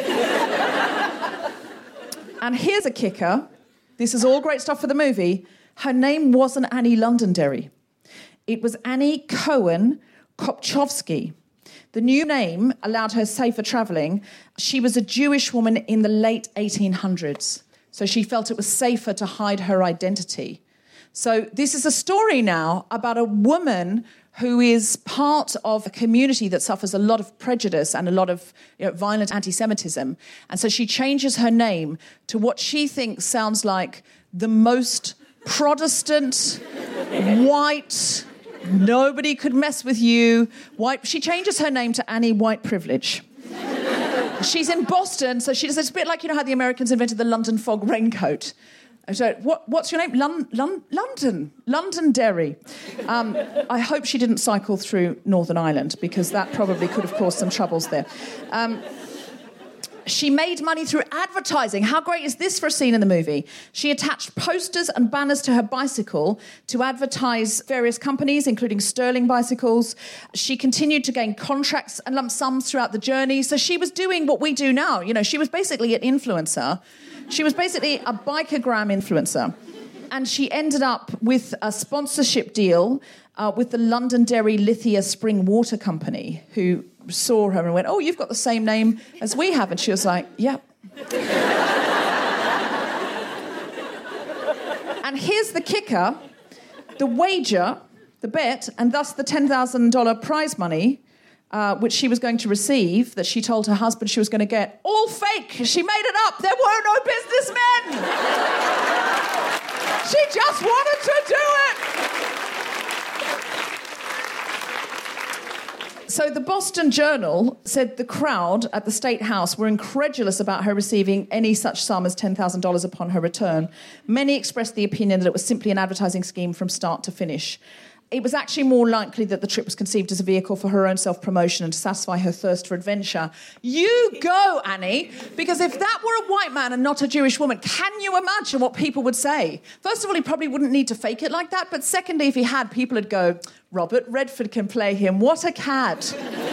And here's a kicker. This is all great stuff for the movie. Her name wasn't Annie Londonderry. It was Annie Cohen Kopchowski. The new name allowed her safer travelling. She was a Jewish woman in the late eighteen hundreds. So she felt it was safer to hide her identity. So this is a story now about a woman who is part of a community that suffers a lot of prejudice and a lot of, you know, violent anti-Semitism. And so she changes her name to what she thinks sounds like the most Protestant, white, nobody could mess with you, white. She changes her name to Annie White Privilege. She's in Boston, so she does. It's a bit like, you know, how the Americans invented the London fog raincoat. So, what, what's your name? Lon, Lon, London. Londonderry. Um, I hope she didn't cycle through Northern Ireland, because that probably could have caused some troubles there. Um, she made money through advertising. How great is this for a scene in the movie? She attached posters and banners to her bicycle to advertise various companies, including Sterling Bicycles. She continued to gain contracts and lump sums throughout the journey. So she was doing what we do now. You know, she was basically an influencer. She was basically a bikergram influencer. And she ended up with a sponsorship deal uh, with the Londonderry Lithia Spring Water Company, who saw her and went, oh, you've got the same name as we have. And she was like, yep. And here's the kicker. The wager, the bet, and thus the ten thousand dollars prize money, Uh, which she was going to receive, that she told her husband she was going to get, all fake. She made it up. There were no businessmen. She just wanted to do it. So the Boston Journal said the crowd at the State House were incredulous about her receiving any such sum as ten thousand dollars upon her return. Many expressed the opinion that it was simply an advertising scheme from start to finish. It was actually more likely that the trip was conceived as a vehicle for her own self-promotion and to satisfy her thirst for adventure. You go, Annie, because if that were a white man and not a Jewish woman, can you imagine what people would say? First of all, he probably wouldn't need to fake it like that, but secondly, if he had, people would go, Robert Redford can play him, what a cad.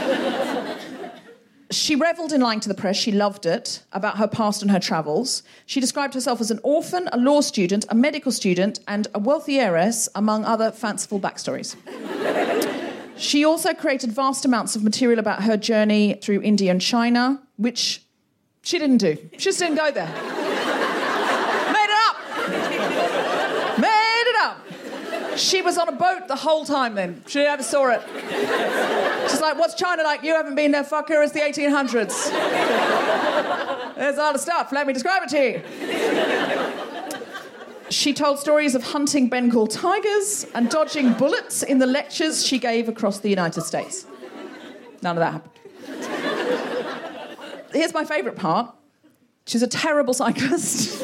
She revelled in lying to the press. She loved it, about her past and her travels. She described herself as an orphan, a law student, a medical student, and a wealthy heiress, among other fanciful backstories. She also created vast amounts of material about her journey through India and China, which she didn't do. She just didn't go there. Made it up. Made it up. She was on a boat the whole time then. She never saw it. She's like, what's China like? You haven't been there, fucker. It's the eighteen hundreds. There's a lot of stuff. Let me describe it to you. She told stories of hunting Bengal tigers and dodging bullets in the lectures she gave across the United States. None of that happened. Here's my favourite part. She's a terrible cyclist.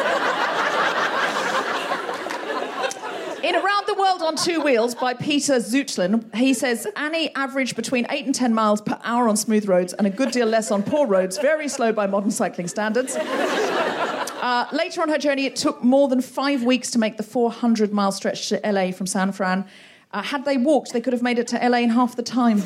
In Around the World on Two Wheels by Peter Zutlin, he says, Annie averaged between eight and ten miles per hour on smooth roads and a good deal less on poor roads, very slow by modern cycling standards. Uh, later on her journey, it took more than five weeks to make the four hundred mile stretch to L A from San Fran. Uh, had they walked, they could have made it to L A in half the time.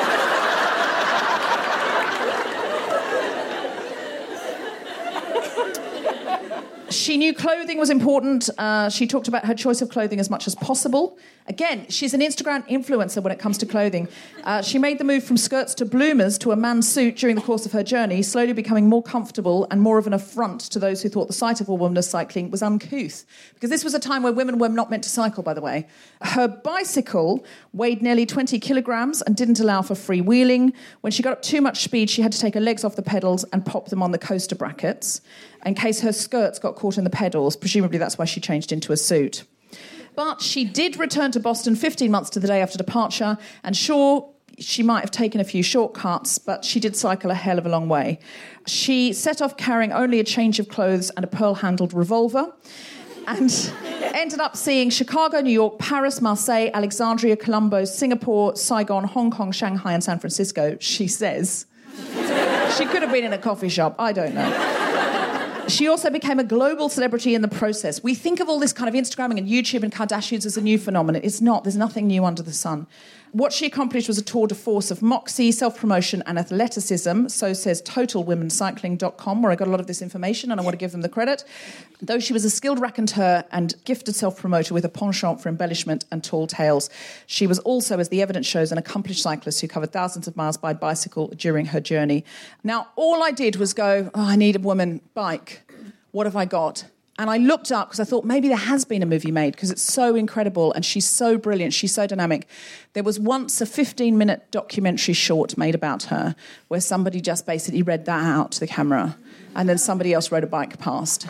She knew clothing was important. Uh, she talked about her choice of clothing as much as possible. Again, she's an Instagram influencer when it comes to clothing. Uh, she made the move from skirts to bloomers to a man's suit during the course of her journey, slowly becoming more comfortable and more of an affront to those who thought the sight of a woman cycling was uncouth. Because this was a time where women were not meant to cycle, by the way. Her bicycle weighed nearly twenty kilograms and didn't allow for freewheeling. When she got up too much speed, she had to take her legs off the pedals and pop them on the coaster brackets in case her skirts got caught in the pedals. Presumably that's why she changed into a suit. But she did return to Boston fifteen months to the day after departure, and sure, she might have taken a few shortcuts, but she did cycle a hell of a long way. She set off carrying only a change of clothes and a pearl-handled revolver, and ended up seeing Chicago, New York, Paris, Marseille, Alexandria, Colombo, Singapore, Saigon, Hong Kong, Shanghai, and San Francisco, she says. She could have been in a coffee shop, I don't know. She also became a global celebrity in the process. We think of all this kind of Instagramming and YouTube and Kardashians as a new phenomenon. It's not. There's nothing new under the sun. What she accomplished was a tour de force of moxie, self-promotion and athleticism, so says total women cycling dot com, where I got a lot of this information and I want to give them the credit. Though she was a skilled raconteur and gifted self-promoter with a penchant for embellishment and tall tales, she was also, as the evidence shows, an accomplished cyclist who covered thousands of miles by bicycle during her journey. Now, all I did was go, oh, I need a woman bike. What have I got? And I looked up because I thought maybe there has been a movie made because it's so incredible and she's so brilliant, she's so dynamic. There was once a fifteen-minute documentary short made about her where somebody just basically read that out to the camera and then somebody else rode a bike past.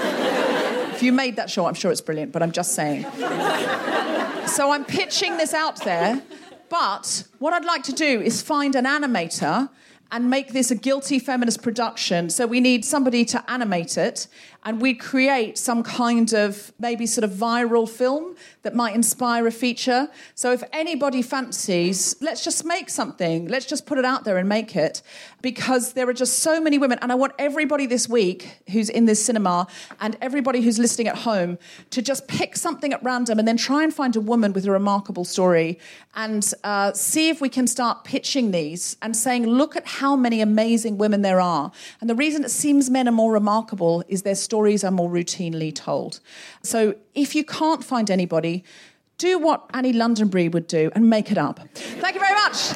If you made that short, I'm sure it's brilliant, but I'm just saying. So I'm pitching this out there, but what I'd like to do is find an animator and make this a guilty feminist production. So we need somebody to animate it, and we create some kind of maybe sort of viral film that might inspire a feature. So if anybody fancies, let's just make something. Let's just put it out there and make it, because there are just so many women. And I want everybody this week who's in this cinema and everybody who's listening at home to just pick something at random and then try and find a woman with a remarkable story and uh, see if we can start pitching these and saying, look at how many amazing women there are. And the reason it seems men are more remarkable is their stories are more routinely told. So if you can't find anybody, do what Annie Londonberry would do and make it up. Thank you very much.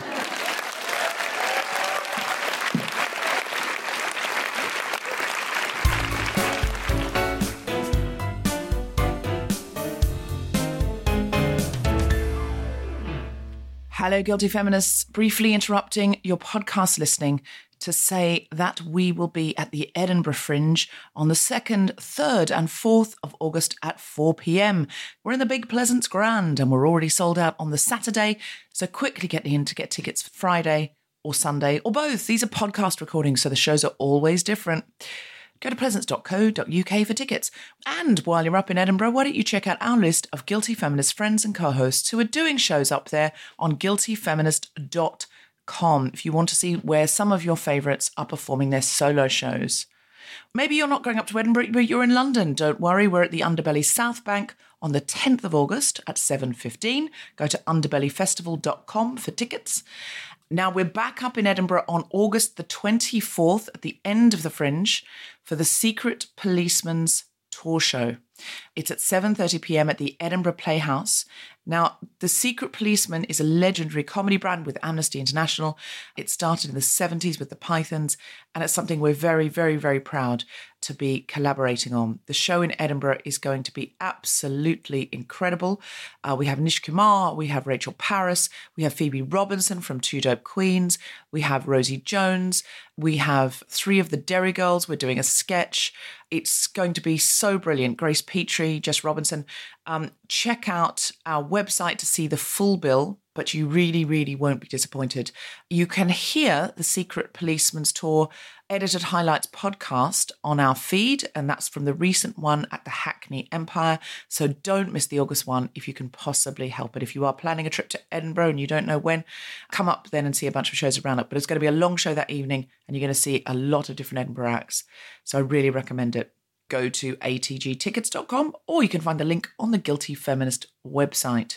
Hello, Guilty Feminists. Briefly interrupting your podcast listening to say that we will be at the Edinburgh Fringe on the second, third and fourth of August at four p.m. We're in the Big Pleasance Grand and we're already sold out on the Saturday, so quickly get in to get tickets Friday or Sunday or both. These are podcast recordings, so the shows are always different. Go to pleasance dot co dot uk for tickets. And while you're up in Edinburgh, why don't you check out our list of Guilty Feminist friends and co-hosts who are doing shows up there on guilty feminist dot com if you want to see where some of your favourites are performing their solo shows. Maybe you're not going up to Edinburgh, but you're in London. Don't worry, we're at the Underbelly South Bank on the tenth of August at seven fifteen. Go to underbelly festival dot com for tickets. Now, we're back up in Edinburgh on August the twenty-fourth at the end of the Fringe for the Secret Policeman's Tour Show. It's at seven thirty p.m. at the Edinburgh Playhouse. Now, The Secret Policeman is a legendary comedy brand with Amnesty International. It started in the seventies with the Pythons, and it's something we're very, very, very proud to be collaborating on. The show in Edinburgh is going to be absolutely incredible. Uh, we have Nish Kumar, we have Rachel Paris, we have Phoebe Robinson from Two Dope Queens, we have Rosie Jones, we have three of the Derry Girls. We're doing a sketch. It's going to be so brilliant. Grace Petrie, Jess Robinson. Um, check out our website to see the full bill, but you really, really won't be disappointed. You can hear the Secret Policeman's Tour Edited Highlights podcast on our feed, and that's from the recent one at the Hackney Empire. So don't miss the August one if you can possibly help it. If you are planning a trip to Edinburgh and you don't know when, come up then and see a bunch of shows around it. But it's going to be a long show that evening, and you're going to see a lot of different Edinburgh acts. So I really recommend it. Go to a t g tickets dot com, or you can find the link on the Guilty Feminist website.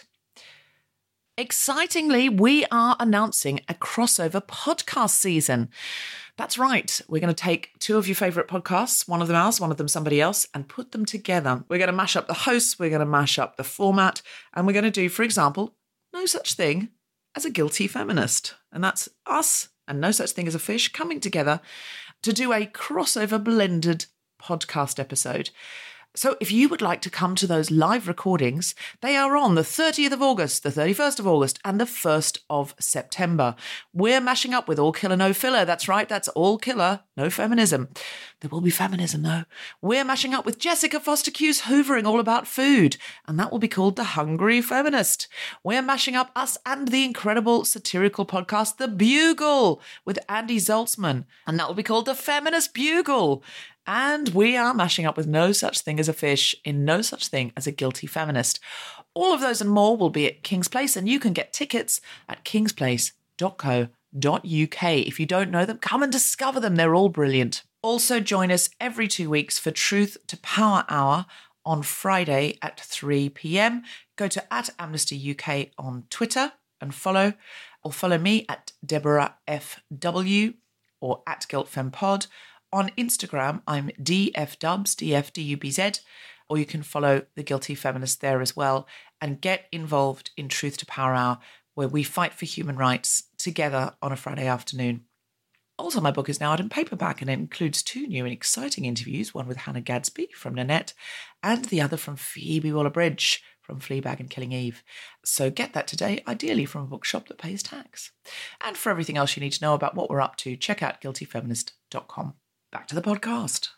Excitingly, we are announcing a crossover podcast season. That's right. We're going to take two of your favourite podcasts, one of them ours, one of them somebody else, and put them together. We're going to mash up the hosts, we're going to mash up the format, and we're going to do, for example, No Such Thing as a Guilty Feminist. And that's us and No Such Thing as a Fish coming together to do a crossover blended podcast episode. So if you would like to come to those live recordings, they are on the thirtieth of August, the thirty-first of August, and the first of September. We're mashing up with All Killer, No Filler. That's right, that's All Killer, No Feminism. There will be feminism, though. We're mashing up with Jessica Foster Q's Hoovering All About Food, and that will be called The Hungry Feminist. We're mashing up us and the incredible satirical podcast The Bugle with Andy Zaltzman, and that will be called The Feminist Bugle. And we are mashing up with No Such Thing as a Fish in No Such Thing as a Guilty Feminist. All of those and more will be at King's Place, and you can get tickets at kings place dot co dot uk. If you don't know them, come and discover them. They're all brilliant. Also join us every two weeks for Truth to Power Hour on Friday at three p.m. Go to at Amnesty U K on Twitter and follow, or follow me at Deborah F W or at GuiltFemPod. On Instagram, I'm dfdubs, D F D U B Z, or you can follow The Guilty Feminist there as well and get involved in Truth to Power Hour, where we fight for human rights together on a Friday afternoon. Also, my book is now out in paperback, and it includes two new and exciting interviews, one with Hannah Gadsby from Nanette and the other from Phoebe Waller-Bridge from Fleabag and Killing Eve. So get that today, ideally from a bookshop that pays tax. And for everything else you need to know about what we're up to, check out guilty feminist dot com. Back to the podcast.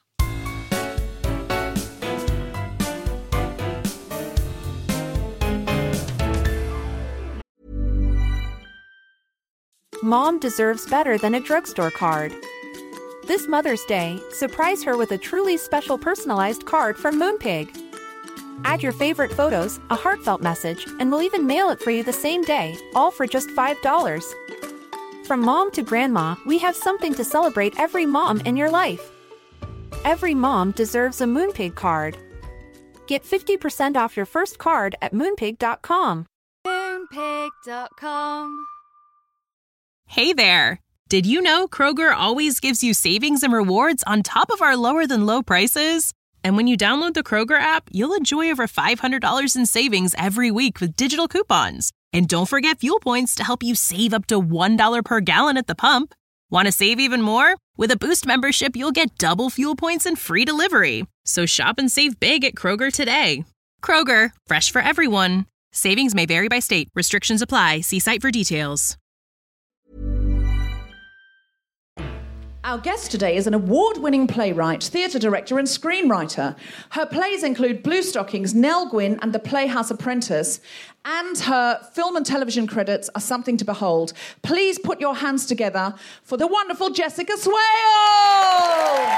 Mom deserves better than a drugstore card. This Mother's Day, surprise her with a truly special personalized card from Moonpig. Add your favorite photos, a heartfelt message, and we'll even mail it for you the same day, all for just five dollars. From mom to grandma, we have something to celebrate every mom in your life. Every mom deserves a Moonpig card. Get fifty percent off your first card at moonpig dot com. moonpig dot com. Hey there! Did you know Kroger always gives you savings and rewards on top of our lower-than-low prices? And when you download the Kroger app, you'll enjoy over five hundred dollars in savings every week with digital coupons. And don't forget fuel points to help you save up to one dollar per gallon at the pump. Want to save even more? With a Boost membership, you'll get double fuel points and free delivery. So shop and save big at Kroger today. Kroger, fresh for everyone. Savings may vary by state. Restrictions apply. See site for details. Our guest today is an award-winning playwright, theatre director and screenwriter. Her plays include Blue Stockings, Nell Gwyn and The Playhouse Apprentice, and her film and television credits are something to behold. Please put your hands together for the wonderful Jessica Swale!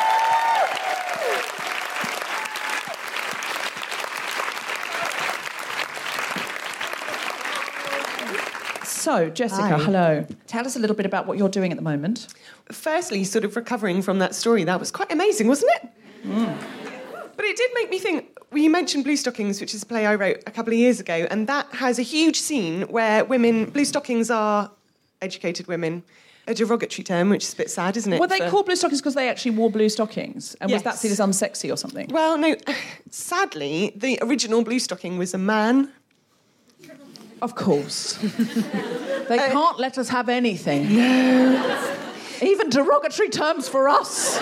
So, Jessica, Hi. hello. Tell us a little bit about what you're doing at the moment. Firstly, sort of recovering from that story, that was quite amazing, wasn't it? Mm. But it did make me think, well, you mentioned Blue Stockings, which is a play I wrote a couple of years ago, and that has a huge scene where women, Blue Stockings are educated women, a derogatory term, which is a bit sad, isn't it? Were they for... called Blue Stockings because they actually wore blue stockings? And Yes. was that seen as unsexy or something? Well, no, sadly, the original Blue Stocking was a man. Of course. They uh, can't let us have anything. No. Even derogatory terms for us.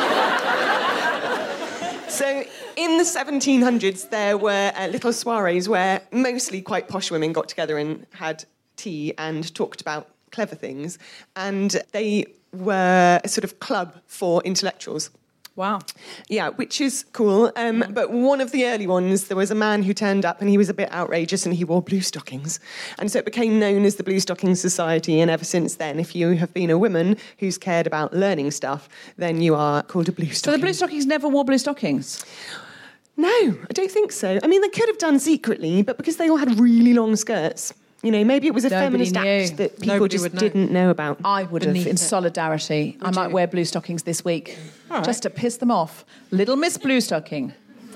So in the seventeen hundreds, there were uh, little soirees where mostly quite posh women got together and had tea and talked about clever things. And they were a sort of club for intellectuals. Wow. Yeah, which is cool. Um, but one of the early ones, there was a man who turned up and he was a bit outrageous and he wore blue stockings. And so it became known as the Blue Stockings Society. And ever since then, if you have been a woman who's cared about learning stuff, then you are called a blue stocking. So the Blue Stockings never wore blue stockings? No, I don't think so. I mean, they could have done secretly, but because they all had really long skirts, you know, maybe it was a Nobody feminist knew. act that people Nobody just would know. didn't know about. I would have, in solidarity. Would I might you? wear blue stockings this week, All just right. to piss them off. Little Miss Blue Stocking.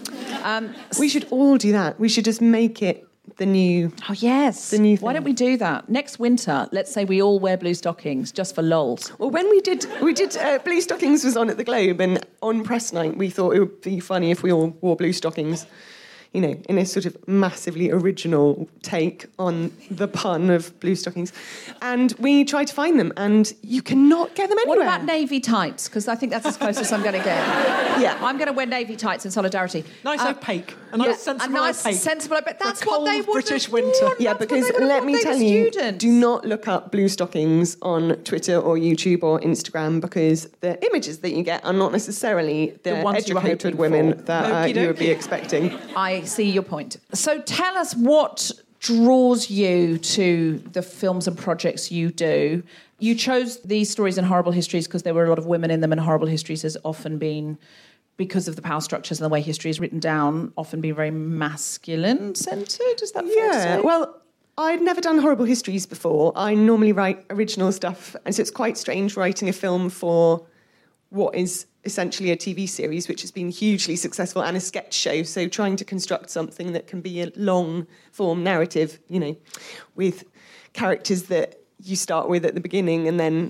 Um, we should all do that. We should just make it the new... Oh, yes. The new thing. Why don't we do that? Next winter, let's say we all wear blue stockings, just for lols. Well, when we did... we did uh, Blue Stockings was on at the Globe, and on press night, we thought it would be funny if we all wore blue stockings. You know, in a sort of massively original take on the pun of blue stockings. And we tried to find them, and you cannot get them anywhere. What about navy tights? Because I think that's as close as I'm going to get. Yeah. I'm going to wear navy tights in solidarity. Nice Uh, opaque. A nice yeah, sensible a nice opaque. sensible opaque. That's For a what they cold would British have winter. worn. Yeah, That's because what they would have let worn me when they tell were you, students. do not look up blue stockings on Twitter or YouTube or Instagram, because the images that you get are not necessarily the, The ones you were educated hoping women for. that uh, Okey you would be dokey. expecting. I see your point. So tell us what draws you to the films and projects you do. You chose these stories in Horrible Histories because there were a lot of women in them, and Horrible Histories has often been, because of the power structures and the way history is written down, often been very masculine-centred. Is that fair to Yeah, say? well, I'd never done Horrible Histories before. I normally write original stuff, and so it's quite strange writing a film for what is essentially a T V series, which has been hugely successful, and a sketch show. So trying to construct something that can be a long-form narrative, you know, with characters that you start with at the beginning and then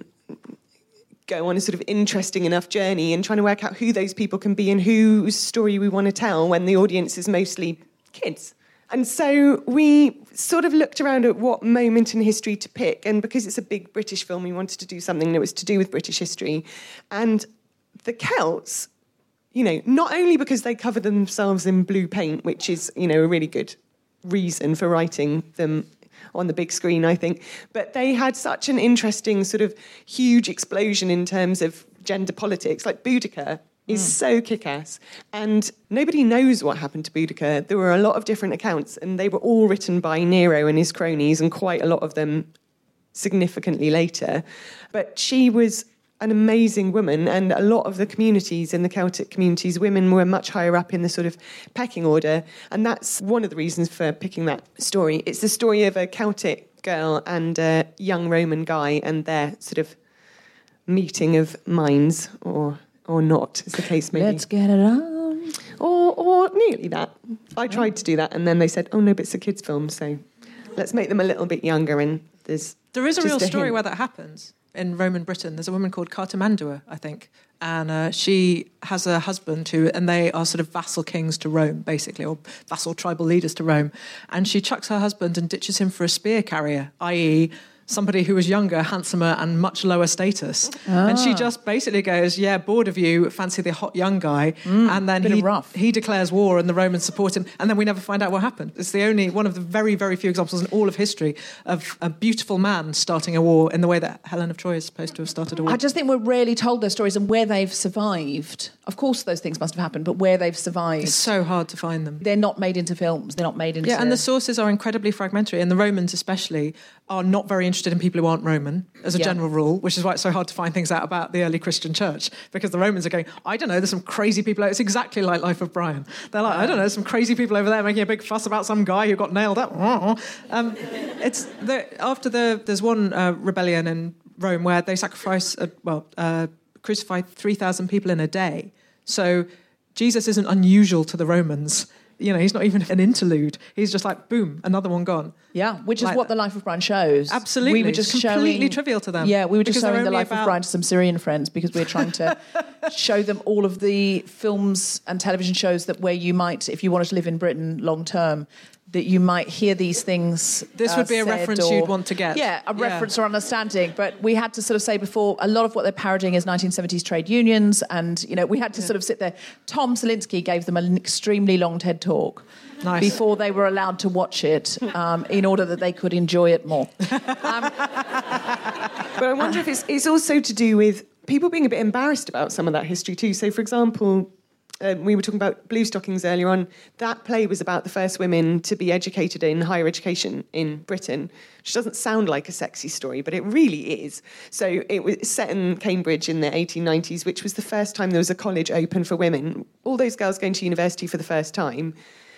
go on a sort of interesting enough journey, and trying to work out who those people can be and whose story we want to tell when the audience is mostly kids. And so we sort of looked around at what moment in history to pick, and because it's a big British film, we wanted to do something that was to do with British history. And the Celts, you know, not only because they cover themselves in blue paint, which is, you know, a really good reason for writing them on the big screen, I think, but they had such an interesting sort of huge explosion in terms of gender politics. Like Boudica is mm. so kick-ass, and nobody knows what happened to Boudica. There were a lot of different accounts, and they were all written by Nero and his cronies, and quite a lot of them significantly later. But she was an amazing woman, and a lot of the communities in the Celtic communities, women were much higher up in the sort of pecking order, and that's one of the reasons for picking that story. It's the story of a Celtic girl and a young Roman guy, and their sort of meeting of minds, or or not, is the case maybe. Let's get it on. Or, or nearly that. I tried to do that, and then they said, oh no, but it's a kids' film, so let's make them a little bit younger, and there's There is a just real story hint. where that happens. In Roman Britain, there's a woman called Cartimandua, I think, and uh, she has a husband who, and they are sort of vassal kings to Rome, basically, or vassal tribal leaders to Rome, and she chucks her husband and ditches him for a spear carrier, that is somebody who was younger, handsomer, and much lower status. Ah. And she just basically goes, yeah, bored of you, fancy the hot young guy. Mm, and then bit he, rough. he declares war and the Romans support him. And then we never find out what happened. It's the only, one of the very, very few examples in all of history of a beautiful man starting a war in the way that Helen of Troy is supposed to have started a war. I just think we're rarely told those stories and where they've survived. Of course, those things must have happened, but where they've survived. It's so hard to find them. They're not made into films. They're not made into... Yeah, and the sources are incredibly fragmentary, and the Romans especially are not very interested in people who aren't Roman, as a Yeah. general rule, which is why it's so hard to find things out about the early Christian church, because the Romans are going, I don't know, there's some crazy people... It's exactly like Life of Brian. They're like, I don't know, there's some crazy people over there making a big fuss about some guy who got nailed up. Um, it's the, after the... There's one uh, rebellion in Rome where they sacrifice, uh, well, uh, crucify three thousand people in a day. So Jesus isn't unusual to the Romans. You know, he's not even an interlude. He's just like, boom, another one gone. Yeah, which is Like what the Life of Brian shows. Absolutely. We were just completely showing, trivial to them. Yeah, we were just because they're showing the only Life about- of Brian to some Syrian friends because we were trying to show them all of the films and television shows that where you might, if you wanted to live in Britain long term, that you might hear these things. This uh, would be a said reference or- you'd want to get. Yeah, a Yeah. reference or understanding. But we had to sort of say before, a lot of what they're parodying is nineteen seventies trade unions, and you know, we had to sort of sit there. Tom Salinsky gave them an extremely long TED talk. Nice. Before they were allowed to watch it, um, in order that they could enjoy it more. Um, But I wonder if it's, it's also to do with people being a bit embarrassed about some of that history too. So, for example, um, we were talking about Blue Stockings earlier on. That play was about the first women to be educated in higher education in Britain, which doesn't sound like a sexy story, but it really is. So it was set in Cambridge in the eighteen nineties, which was the first time there was a college open for women. All those girls going to university for the first time.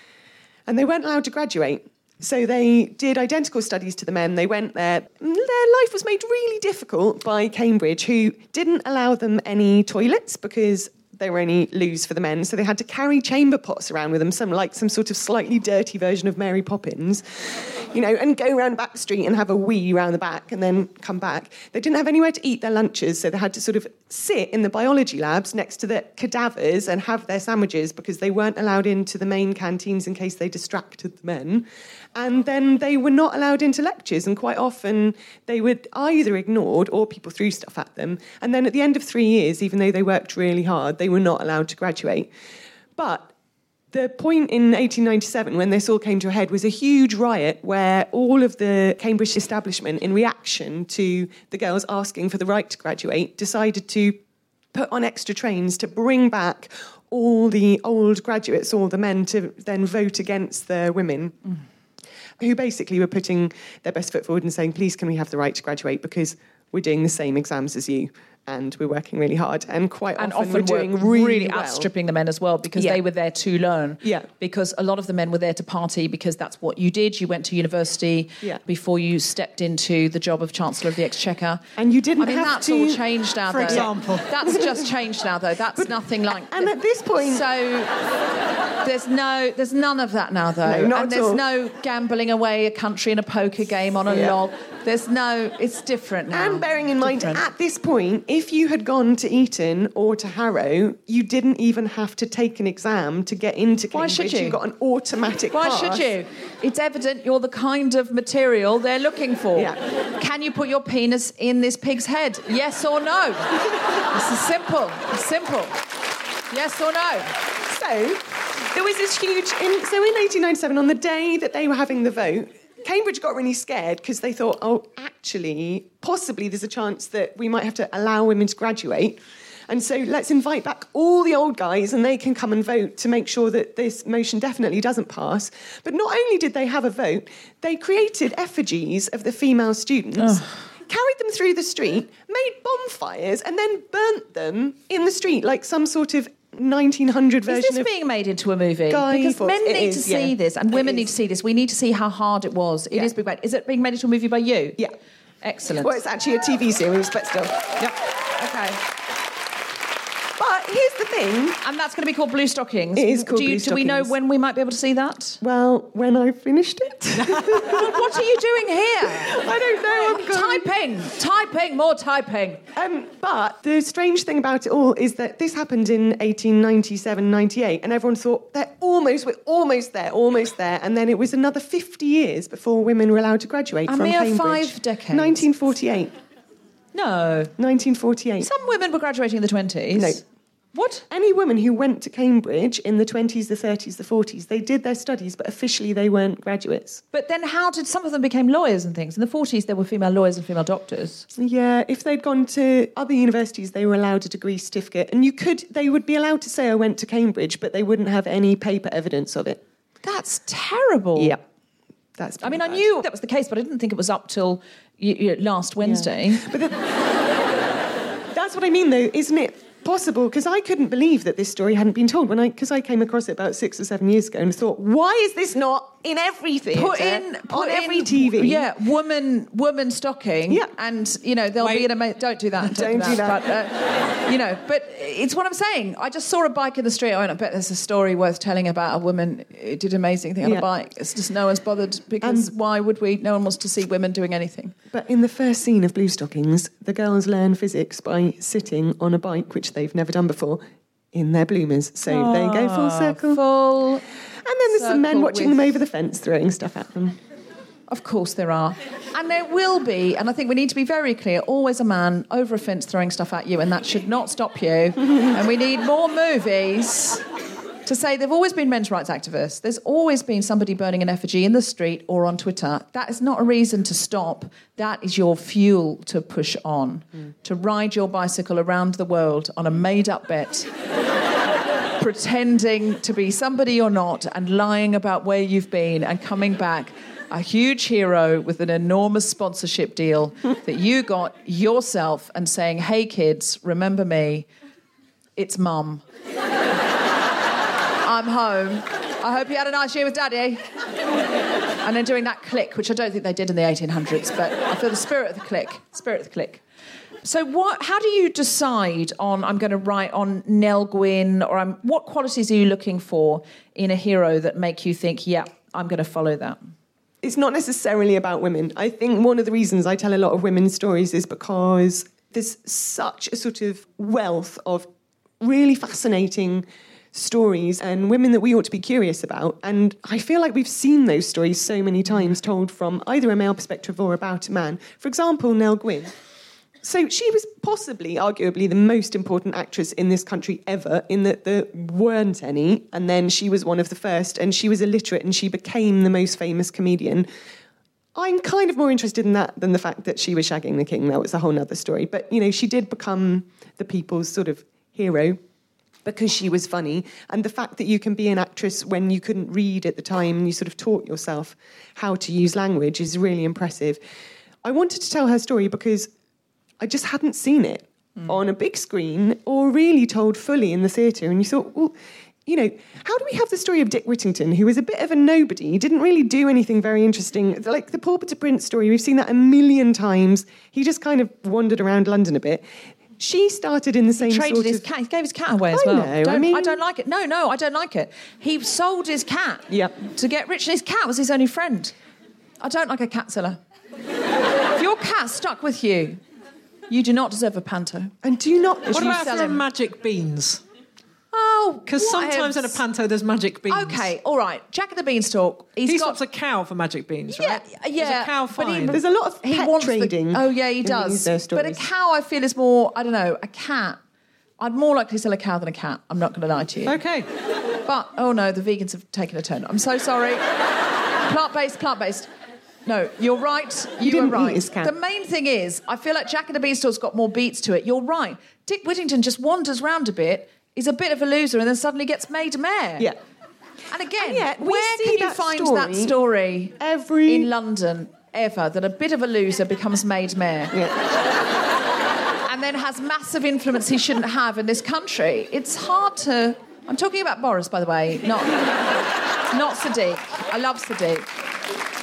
And they weren't allowed to graduate. So they did identical studies to the men. They went there. Their life was made really difficult by Cambridge, who didn't allow them any toilets because they were only loos for the men. So they had to carry chamber pots around with them, some like some sort of slightly dirty version of Mary Poppins, you know, and go around back street and have a wee round the back and then come back. They didn't have anywhere to eat their lunches, so they had to sort of sit in the biology labs next to the cadavers and have their sandwiches because they weren't allowed into the main canteens in case they distracted the men. And then they were not allowed into lectures, and quite often they were either ignored or people threw stuff at them. And then at the end of three years, even though they worked really hard, they were not allowed to graduate. But the point in eighteen ninety-seven, when this all came to a head, was a huge riot where all of the Cambridge establishment, in reaction to the girls asking for the right to graduate, decided to put on extra trains to bring back all the old graduates, all the men, to then vote against the women. Mm. Who basically were putting their best foot forward and saying, please, can we have the right to graduate because we're doing the same exams as you and we're working really hard. And quite and often, often we're doing really, really well. outstripping the men as well because Yeah. they were there to learn. Yeah. Because a lot of the men were there to party because that's what you did. You went to university Yeah. before you stepped into the job of Chancellor of the Exchequer. And you didn't I mean, have that's to, all changed now, for though. example. That's just changed now, though. That's nothing like... And at this point... So there's no, there's none of that now, though. No, not and at there's all. no gambling away a country in a poker game on a Yeah. log. There's no... It's different now. And bearing in mind, Different. at this point, if you had gone to Eton or to Harrow, you didn't even have to take an exam to get into Why Cambridge. should you? got an automatic Why pass. should you? It's evident you're the kind of material they're looking for. Yeah. Can you put your penis in this pig's head? Yes or no? This is simple. It's simple. Yes or no? So there was this huge... In, so in eighteen ninety-seven, on the day that they were having the vote, Cambridge got really scared because they thought, oh, actually, possibly there's a chance that we might have to allow women to graduate. And so let's invite back all the old guys and they can come and vote to make sure that this motion definitely doesn't pass. But not only did they have a vote, they created effigies of the female students, Ugh. carried them through the street, made bonfires, and then burnt them in the street like some sort of nineteen hundred version Is this of being made into a movie? Guy Because Fawkes. men It need is, to see yeah. this, and It women is. need to see this. We need to see how hard it was. It Yeah. is being made. Is it being made into a movie by you? Yeah. Excellent. Well, it's actually a T V series, but still. Yep. Okay. But here's the thing. And that's going to be called Blue Stockings. It is called do you, Blue Do we know Stockings. when we might be able to see that? Well, when I finished it. What are you doing here? I don't know. I'm going. Typing, typing, more typing. Um, but the strange thing about it all is that this happened in eighteen ninety-seven, ninety-eight, and everyone thought, they're almost, we're almost there, almost there. And then it was another fifty years before women were allowed to graduate A from mere Cambridge. five decades. nineteen forty-eight. No. nineteen forty-eight. Some women were graduating in the twenties. No. What? Any woman who went to Cambridge in the twenties, the thirties, the forties, they did their studies, but officially they weren't graduates. But then how did some of them become lawyers and things? In the forties, there were female lawyers and female doctors. Yeah, if they'd gone to other universities, they were allowed a degree certificate. And you could, they would be allowed to say, I went to Cambridge, but they wouldn't have any paper evidence of it. That's terrible. Yeah. That's I mean, I bad. knew that was the case, but I didn't think it was up till you, you, last Wednesday. Yeah. But the, that's what I mean, though, isn't it? Possible, because I couldn't believe that this story hadn't been told when I because I came across it about six or seven years ago and thought, why is this not in every theatre? Put in, put on in, every T V. Yeah, woman, woman stocking. Yeah. And you know there'll Wait. be an amazing. Don't do that. Don't do that. But uh, you know, but it's what I'm saying. I just saw a bike in the street. Oh, and I bet there's a story worth telling about a woman who did an amazing thing on Yeah. a bike. It's just no one's bothered because And- why would we? No one wants to see women doing anything. But in the first scene of Blue Stockings, the girls learn physics by sitting on a bike, which they've never done before, in their bloomers. So they go full circle. Full. And then there's some men circle watching with- them over the fence, throwing stuff at them. Of course there are. And there will be, and I think we need to be very clear, always a man over a fence throwing stuff at you, and that should not stop you. And we need more movies to say there've always been men's rights activists. There's always been somebody burning an effigy in the street or on Twitter. That is not a reason to stop. That is your fuel to push on, mm. to ride your bicycle around the world on a made-up bet, pretending to be somebody you're not and lying about where you've been and coming back a huge hero with an enormous sponsorship deal that you got yourself and saying, hey, kids, remember me, it's mum. I'm home. I hope you had a nice year with Daddy. And then doing that click, which I don't think they did in the eighteen hundreds, but I feel the spirit of the click, spirit of the click. So what? How do you decide on, I'm going to write on Nell Gwyn, or I'm, what qualities are you looking for in a hero that make you think, yeah, I'm going to follow that? It's not necessarily about women. I think one of the reasons I tell a lot of women's stories is because there's such a sort of wealth of really fascinating stories and women that we ought to be curious about. And I feel like we've seen those stories so many times told from either a male perspective or about a man. For example, Nell Gwyn. So she was possibly, arguably, the most important actress in this country ever, in that there weren't any. And then she was one of the first, and she was illiterate, and she became the most famous comedian. I'm kind of more interested in that than the fact that she was shagging the king. That was a whole other story. But, you know, she did become the people's sort of hero because she was funny. And the fact that you can be an actress when you couldn't read at the time and you sort of taught yourself how to use language is really impressive. I wanted to tell her story because I just hadn't seen it mm. on a big screen or really told fully in the theatre. And you thought, well, you know, how do we have the story of Dick Whittington, who was a bit of a nobody, he didn't really do anything very interesting. Like the Pauper to Prince story, we've seen that a million times. He just kind of wandered around London a bit. She started in the same he traded sort his of... cat. He gave his cat away as I well. know, Don't, I mean... I don't like it. No, no, I don't like it. He sold his cat Yep. to get rich, and his cat was his only friend. I don't like a cat seller. If your cat stuck with you, you do not deserve a panto. And do you not... What you about sell for him? magic beans? Oh, Because sometimes in a panto there's magic beans. Okay, all right. Jack of the Beanstalk. He's he got stops a cow for magic beans, yeah, right? yeah. There's a cow but he- fine. There's a lot of he pet wants the- trading. oh yeah, he in does. these, uh, But a stories. cow, I feel, is more. I don't know. A cat. I'd more likely sell a cow than a cat. I'm not going to lie to you. Okay. But oh no, the vegans have taken a turn. I'm so sorry. Plant-based, plant-based. No, you're right. You didn't were right. eat his cat. The main thing is, I feel like Jack of the Beanstalk's got more beats to it. You're right. Dick Whittington just wanders round a bit, is a bit of a loser, and then suddenly gets made mayor. Yeah. And again, And yet, we where see can you that find story that story every- in London ever, that a bit of a loser becomes made mayor? Yeah. And then has massive influence he shouldn't have in this country? It's hard to... I'm talking about Boris, by the way, not, not Sadiq. I love Sadiq.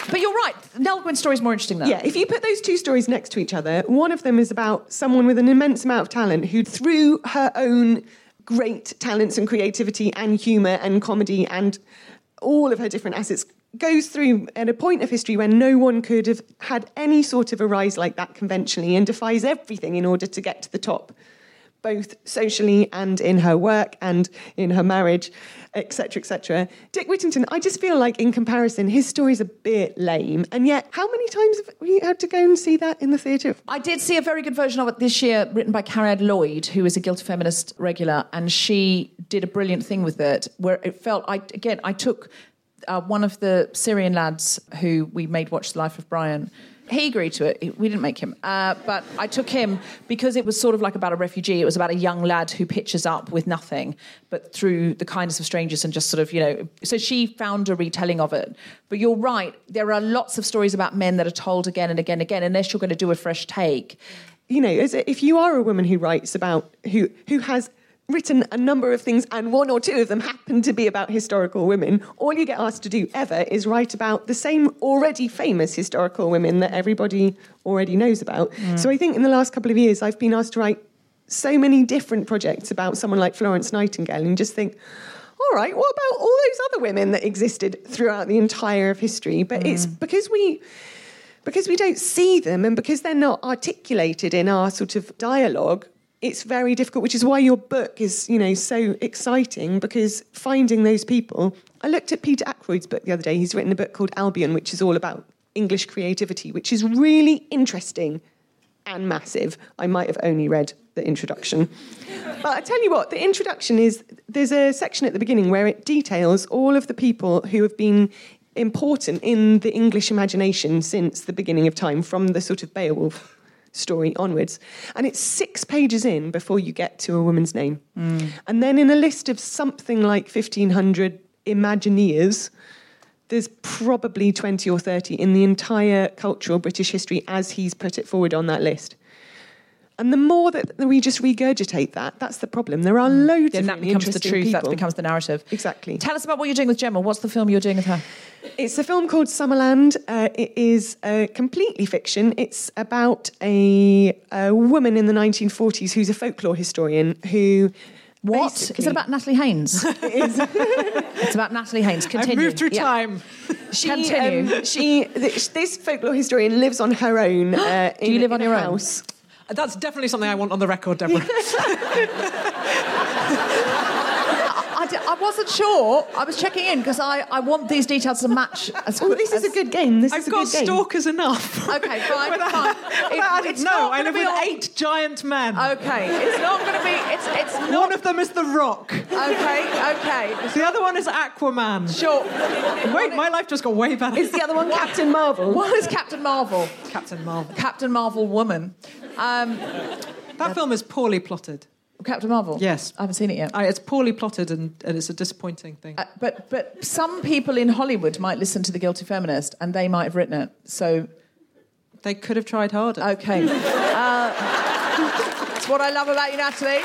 But you're right. Nell Gwyn's story is more interesting, though. Yeah, if you put those two stories next to each other, one of them is about someone with an immense amount of talent who, through her own great talents and creativity and humour and comedy and all of her different assets, goes through at a point of history when no one could have had any sort of a rise like that conventionally and defies everything in order to get to the top, both socially and in her work and in her marriage, et cetera, et cetera. Dick Whittington, I just feel like, in comparison, his story's a bit lame. And yet, how many times have we had to go and see that in the theatre? I did see a very good version of it this year, written by Cariad Lloyd, who is a Guilty Feminist regular, and she did a brilliant thing with it, where it felt, I again, I took uh, one of the Syrian lads who we made watch The Life of Brian. He agreed to it. We didn't make him. Uh, but I took him because it was sort of like about a refugee. It was about a young lad who pitches up with nothing, but through the kindness of strangers and just sort of, you know... So she found a retelling of it. But you're right. There are lots of stories about men that are told again and again and again, unless you're going to do a fresh take. You know, as a, if you are a woman who writes about... who who has... written a number of things, and one or two of them happen to be about historical women, all you get asked to do ever is write about the same already famous historical women that everybody already knows about. Mm. So I think in the last couple of years, I've been asked to write so many different projects about someone like Florence Nightingale, and just think, all right, what about all those other women that existed throughout the entire of history? But mm. it's because we... because we don't see them, and because they're not articulated in our sort of dialogue, it's very difficult, which is why your book is, you know, so exciting, because finding those people... I looked at Peter Ackroyd's book the other day. He's written a book called Albion, which is all about English creativity, which is really interesting and massive. I might have only read the introduction. But I tell you what, the introduction is... There's a section at the beginning where it details all of the people who have been important in the English imagination since the beginning of time, from the sort of Beowulf story onwards. And it's six pages in before you get to a woman's name. Mm. And then in a list of something like fifteen hundred Imagineers, there's probably twenty or thirty in the entire cultural British history as he's put it forward on that list. And the more that we just regurgitate that, that's the problem. There are loads yeah, of that really becomes the truth, people. That becomes the narrative. Exactly. Tell us about what you're doing with Gemma. What's the film you're doing with her? It's a film called Summerland. Uh, it is uh, completely fiction. It's about a, a woman in the nineteen forties who's a folklore historian who... What? Is it about Natalie Haynes? It is. It's about Natalie Haynes. Continue. I've moved through yeah. time. She, Continue. Um, she, this folklore historian lives on her own. Uh, Do you in, live on in your a own? house. That's definitely something I want on the record, Deborah. I, d- I wasn't sure. I was checking in because I, I want these details to match. As Oh, this as... is a good game. This I've is a got good game. stalkers enough. Okay, fine, Without- fine. It, without- it's no, not I gonna live be with all... eight giant men. Okay, it's not going to be... It's, it's not... One of them is The Rock. Okay, okay. The other one is Aquaman. Sure. Wait, my life just got way better. Is the other one Captain Marvel? One is Captain Marvel. Captain Marvel. Captain Marvel woman. Um, That film is poorly plotted. Captain Marvel? Yes. I haven't seen it yet. Uh, it's poorly plotted and, and it's a disappointing thing. Uh, but but some people in Hollywood might listen to The Guilty Feminist and they might have written it. So they could have tried harder. Okay. Uh, that's what I love about you, Natalie.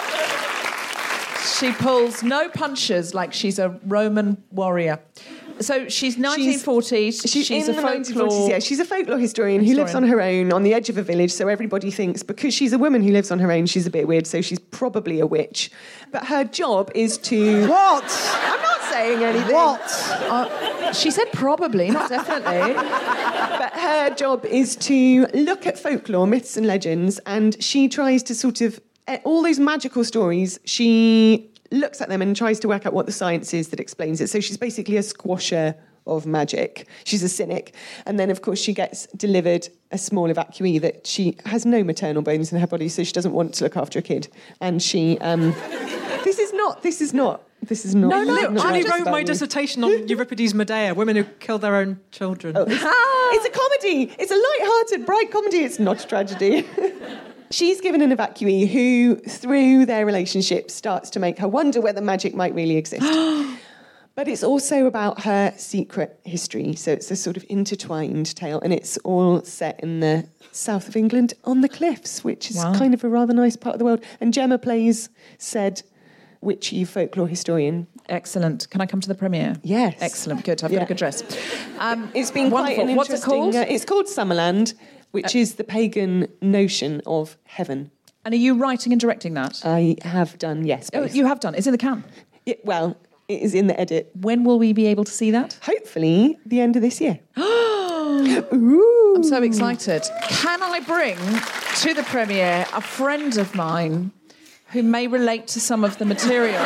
She pulls no punches, like she's a Roman warrior. So she's nineteen forties. She's, she's, she's in a the folklore... nineteen forties, yeah. She's a folklore historian, historian who lives on her own on the edge of a village, so everybody thinks because she's a woman who lives on her own, she's a bit weird, so she's probably a witch. But her job is to... What? I'm not saying anything. What? Uh, she said probably, not definitely. But her job is to look at folklore, myths and legends, and she tries to sort of... All those magical stories, she... looks at them and tries to work out what the science is that explains it. So she's basically a squasher of magic. She's a cynic. And then, of course, she gets delivered a small evacuee that she has no maternal bones in her body, so she doesn't want to look after a kid. And she... Um, this is not... This is not... This is not... No, no, not I just wrote about my you. dissertation on Euripides' Medea, women who kill their own children. Oh, it's, it's a comedy. It's a light-hearted, bright comedy. It's not a tragedy. She's given an evacuee who, through their relationship, starts to make her wonder whether magic might really exist. But it's also about her secret history. So it's a sort of intertwined tale, and it's all set in the south of England on the cliffs, which is Wow. kind of a rather nice part of the world. And Gemma plays said witchy folklore historian. Excellent. Can I come to the premiere? Yes. Excellent. Good. I've Yeah. got a good dress. Um, It's been wonderful. quite an What's it interesting... called? Uh, it's called Summerland, which Uh, is the pagan notion of heaven. And are you writing and directing that? I have done, yes. Oh, both. you have done. It's in the can. Yeah, well, it is in the edit. When will we be able to see that? Hopefully, the end of this year. Ooh. I'm so excited. Can I bring to the premiere a friend of mine who may relate to some of the material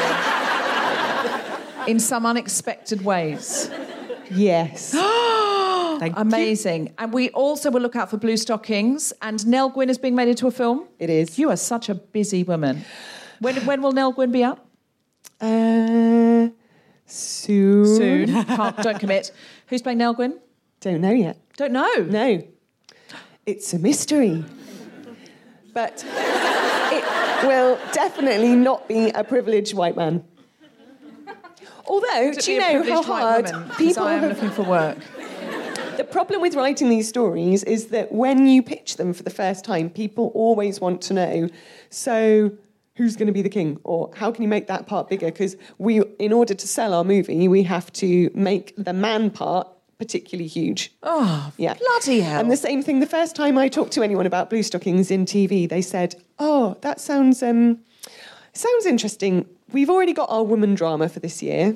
in some unexpected ways? Yes. Thank Amazing. you. And we also will look out for Blue Stockings. And Nell Gwyn is being made into a film. It is. You are such a busy woman. When, when will Nell Gwyn be out? Uh, soon. Soon. Can't, don't commit. Who's playing Nell Gwyn? Don't know yet. Don't know? No. It's a mystery. But it will definitely not be a privileged white man. Although, To do you be a know how privileged white hard woman, 'cause people I am have... looking for work. The problem with writing these stories is that when you pitch them for the first time, people always want to know, so who's going to be the king? Or how can you make that part bigger? Because we, in order to sell our movie, we have to make the man part particularly huge. Oh, yeah. bloody hell. And the same thing, the first time I talked to anyone about Blue Stockings in T V, they said, oh, that sounds um, sounds interesting. We've already got our woman drama for this year.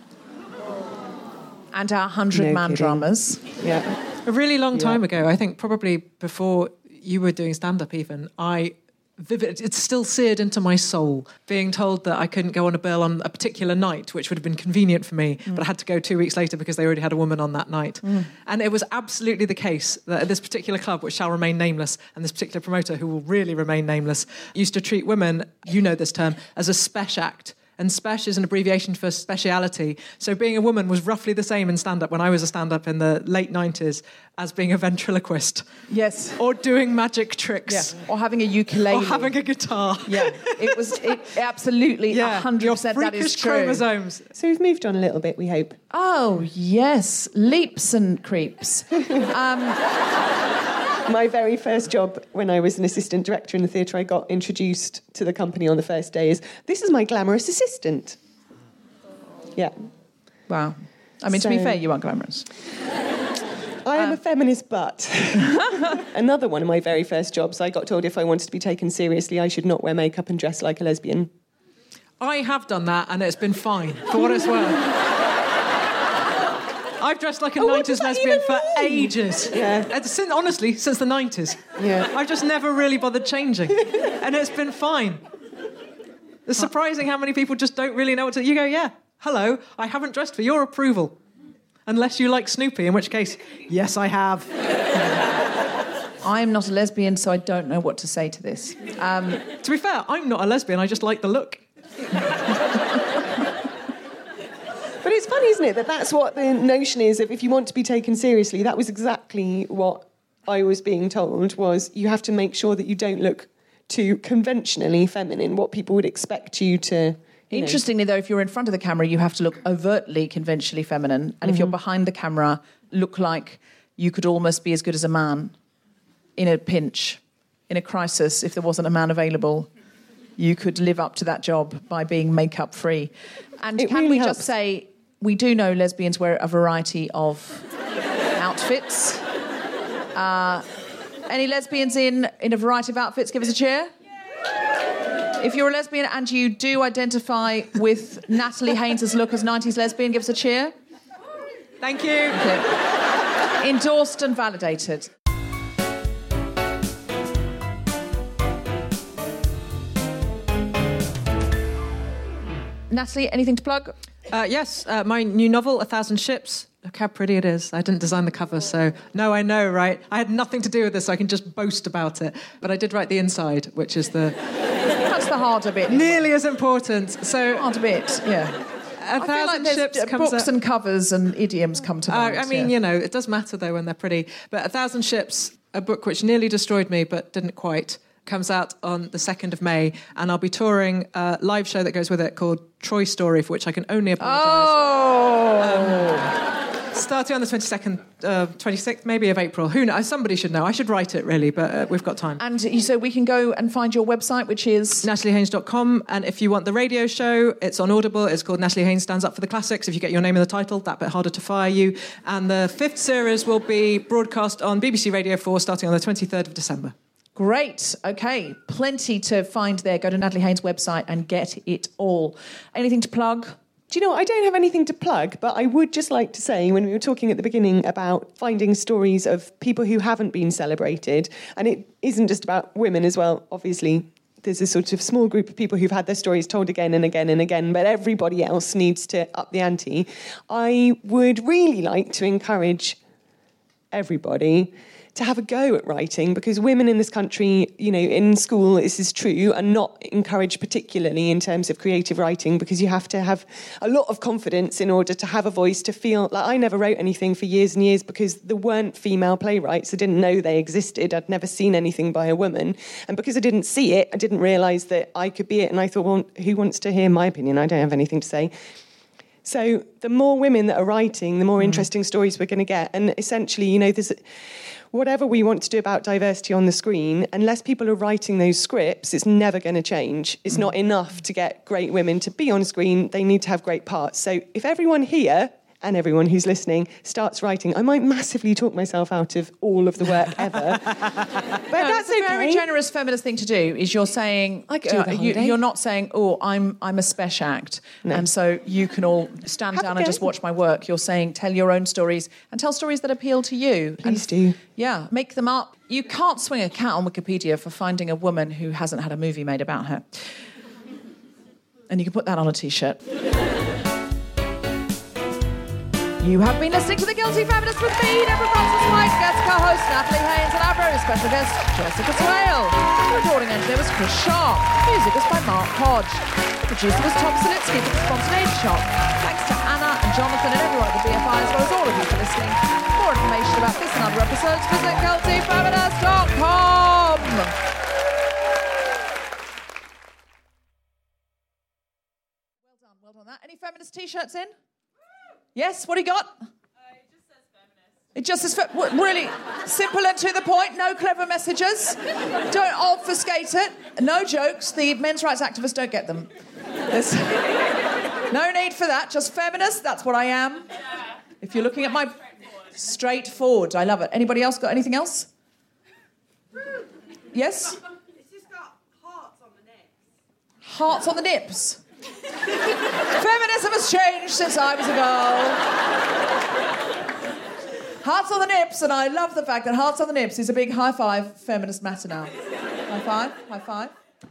And our hundred-man No dramas. Yeah. A really long time Yeah. ago, I think probably before you were doing stand-up even, I vivid, it's still seared into my soul, being told that I couldn't go on a bill on a particular night, which would have been convenient for me, mm. but I had to go two weeks later because they already had a woman on that night. Mm. And it was absolutely the case that at this particular club, which shall remain nameless, and this particular promoter, who will really remain nameless, used to treat women, you know this term, as a spec act. And spec is an abbreviation for speciality. So being a woman was roughly the same in stand-up when I was a stand-up in the late nineties as being a ventriloquist. Yes. Or doing magic tricks. Yeah. Or having a ukulele. Or having a guitar. Yeah. It was it, absolutely yeah. one hundred percent Your that is freakish true. chromosomes. So we've moved on a little bit, we hope. Oh, yes. Leaps and creeps. um, My very first job when I was an assistant director in the theatre, I got introduced to the company on the first day as, this is my glamorous assistant. Yeah. Wow. I mean, So- to be fair, you aren't glamorous. I am Um, a feminist, but another one of my very first jobs, I got told if I wanted to be taken seriously, I should not wear makeup and dress like a lesbian. I have done that and it's been fine, for what it's worth. I've dressed like a Oh, what nineties does that lesbian even for mean? ages. Yeah. And since, honestly, since the nineties. Yeah. I've just never really bothered changing. And it's been fine. It's surprising how many people just don't really know what to... You go, yeah, hello, I haven't dressed for your approval. Unless you like Snoopy, in which case, yes, I have. I am not a lesbian, so I don't know what to say to this. Um, to be fair, I'm not a lesbian, I just like the look. But it's funny, isn't it, that that's what the notion is of if you want to be taken seriously. That was exactly what I was being told, was you have to make sure that you don't look too conventionally feminine, what people would expect you to... You Interestingly, though, if you're in front of the camera, you have to look overtly conventionally feminine. And mm-hmm. if you're behind the camera, look like you could almost be as good as a man in a pinch, in a crisis, if there wasn't a man available. You could live up to that job by being makeup-free. And It can really we helps. just say, we do know lesbians wear a variety of outfits. Uh, any lesbians in, in a variety of outfits? Give us a cheer. If you're a lesbian and you do identify with Natalie Haynes' look as nineties lesbian, give us a cheer. Thank you. Okay. Endorsed and validated. Natalie, anything to plug? Uh, yes, uh, my new novel, A Thousand Ships. Look how pretty it is. I didn't design the cover, so... No, I know, right? I had nothing to do with this, so I can just boast about it. But I did write the inside, which is the... That's the harder bit. Nearly as important. So... Harder bit, yeah. A I feel Thousand like there's Ships uh, comes books out... and covers and idioms come to Uh, mind. I mean, yeah. you know, it does matter, though, when they're pretty. But A Thousand Ships, a book which nearly destroyed me, but didn't quite, comes out on the second of May, and I'll be touring a live show that goes with it called Troy Story, for which I can only apologise. Oh! Um, Starting on the twenty-second, uh, twenty-sixth, maybe of April. Who knows? Somebody should know. I should write it, really, but uh, we've got time. And so we can go and find your website, which is natalie haynes dot com. And if you want the radio show, it's on Audible. It's called Natalie Haynes Stands Up for the Classics. If you get your name in the title, that bit harder to fire you. And the fifth series will be broadcast on B B C Radio four starting on the twenty-third of December. Great. Okay. Plenty to find there. Go to Natalie Haynes' website and get it all. Anything to plug? Do you know what? I don't have anything to plug, but I would just like to say, when we were talking at the beginning about finding stories of people who haven't been celebrated, and it isn't just about women as well, obviously. There's a sort of small group of people who've had their stories told again and again and again, but everybody else needs to up the ante. I would really like to encourage everybody to have a go at writing, because women in this country, you know, in school, this is true, are not encouraged particularly in terms of creative writing, because you have to have a lot of confidence in order to have a voice, to feel like I never wrote anything for years and years because there weren't female playwrights. I didn't know they existed. I'd never seen anything by a woman. And because I didn't see it, I didn't realise that I could be it. And I thought, well, who wants to hear my opinion? I don't have anything to say. So the more women that are writing, the more mm. interesting stories we're going to get. And essentially, you know, there's whatever we want to do about diversity on the screen, unless people are writing those scripts, it's never going to change. It's mm. not enough to get great women to be on screen. They need to have great parts. So if everyone here and everyone who's listening starts writing, I might massively talk myself out of all of the work ever. But no, that's a okay. very generous feminist thing to do. Is you're saying I could do uh, the you, holiday. you're not saying, oh, I'm I'm a spesh act, No. and so you can all stand Have down a and go. just watch my work. You're saying tell your own stories and tell stories that appeal to you. Please and, do. Yeah, make them up. You can't swing a cat on Wikipedia for finding a woman who hasn't had a movie made about her. And you can put that on a T-shirt. You have been listening to The Guilty Feminist with me, Deborah Francis-White, guest co-host Natalie Haynes, and our very special guest, Jessica Swale. The recording engineer was Chris Sharp. Music was by Mark Hodge. The producer was Tom Selitsky for the Spontaneity Shop. Thanks to Anna and Jonathan and everyone at the B F I, as well as all of you for listening. For more information about this and other episodes, visit guilty feminist dot com. Well done, well done. That. Any feminist T-shirts in? Yes, what do you got? Uh, it just says feminist. It just says fe- what, really simple and to the point, no clever messages. Don't obfuscate it. No jokes. The men's rights activists don't get them. There's no need for that. Just feminist, that's what I am. If you're looking at my... Straightforward. I love it. Anybody else got anything else? Yes? It's just got hearts on the nips. Hearts on the nips. Feminism has changed since I was a girl. Hearts on the nips, and I love the fact that Hearts on the Nips is a big high five feminist matter now. High five, high five.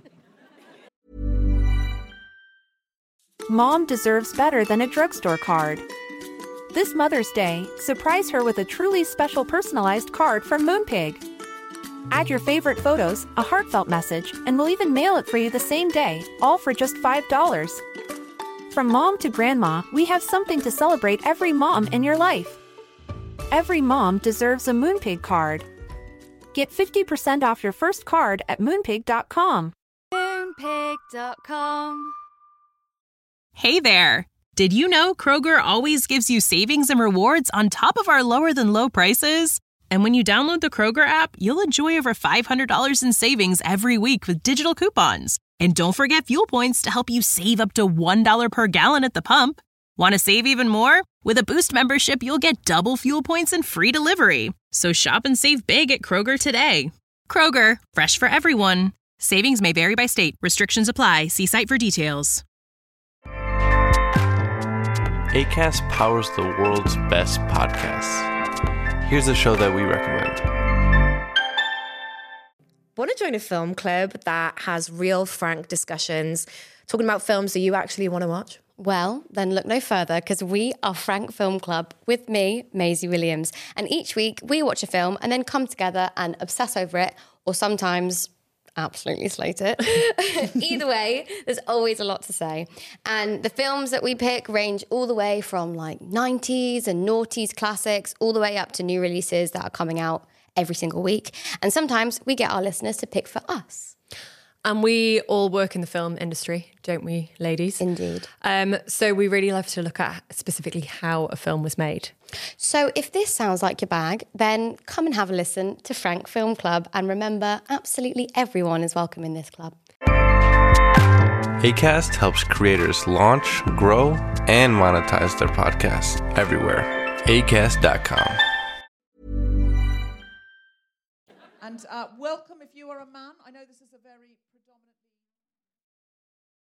Mom deserves better than a drugstore card. This Mother's Day, surprise her with a truly special personalized card from Moonpig. Add your favorite photos, a heartfelt message, and we'll even mail it for you the same day, all for just five dollars. From mom to grandma, we have something to celebrate every mom in your life. Every mom deserves a Moonpig card. Get fifty percent off your first card at moonpig dot com. Moonpig dot com. Hey there! Did you know Kroger always gives you savings and rewards on top of our lower than low prices? And when you download the Kroger app, you'll enjoy over five hundred dollars in savings every week with digital coupons. And don't forget fuel points to help you save up to one dollar per gallon at the pump. Want to save even more? With a Boost membership, you'll get double fuel points and free delivery. So shop and save big at Kroger today. Kroger, fresh for everyone. Savings may vary by state. Restrictions apply. See site for details. Acast powers the world's best podcasts. Here's a show that we recommend. Want to join a film club that has real, frank discussions, talking about films that you actually want to watch? Well, then look no further, because we are Frank Film Club with me, Maisie Williams. And each week we watch a film and then come together and obsess over it, or sometimes absolutely slate it. Either way, there's always a lot to say. And the films that we pick range all the way from like nineties and noughties classics, all the way up to new releases that are coming out every single week. And sometimes we get our listeners to pick for us. And we all work in the film industry, don't we, ladies? Indeed. Um, so we really love to look at specifically how a film was made. So if this sounds like your bag, then come and have a listen to Frank Film Club. And remember, absolutely everyone is welcome in this club. Acast helps creators launch, grow, and monetize their podcasts everywhere. acast dot com. And uh, welcome if you are a man. I know this is a very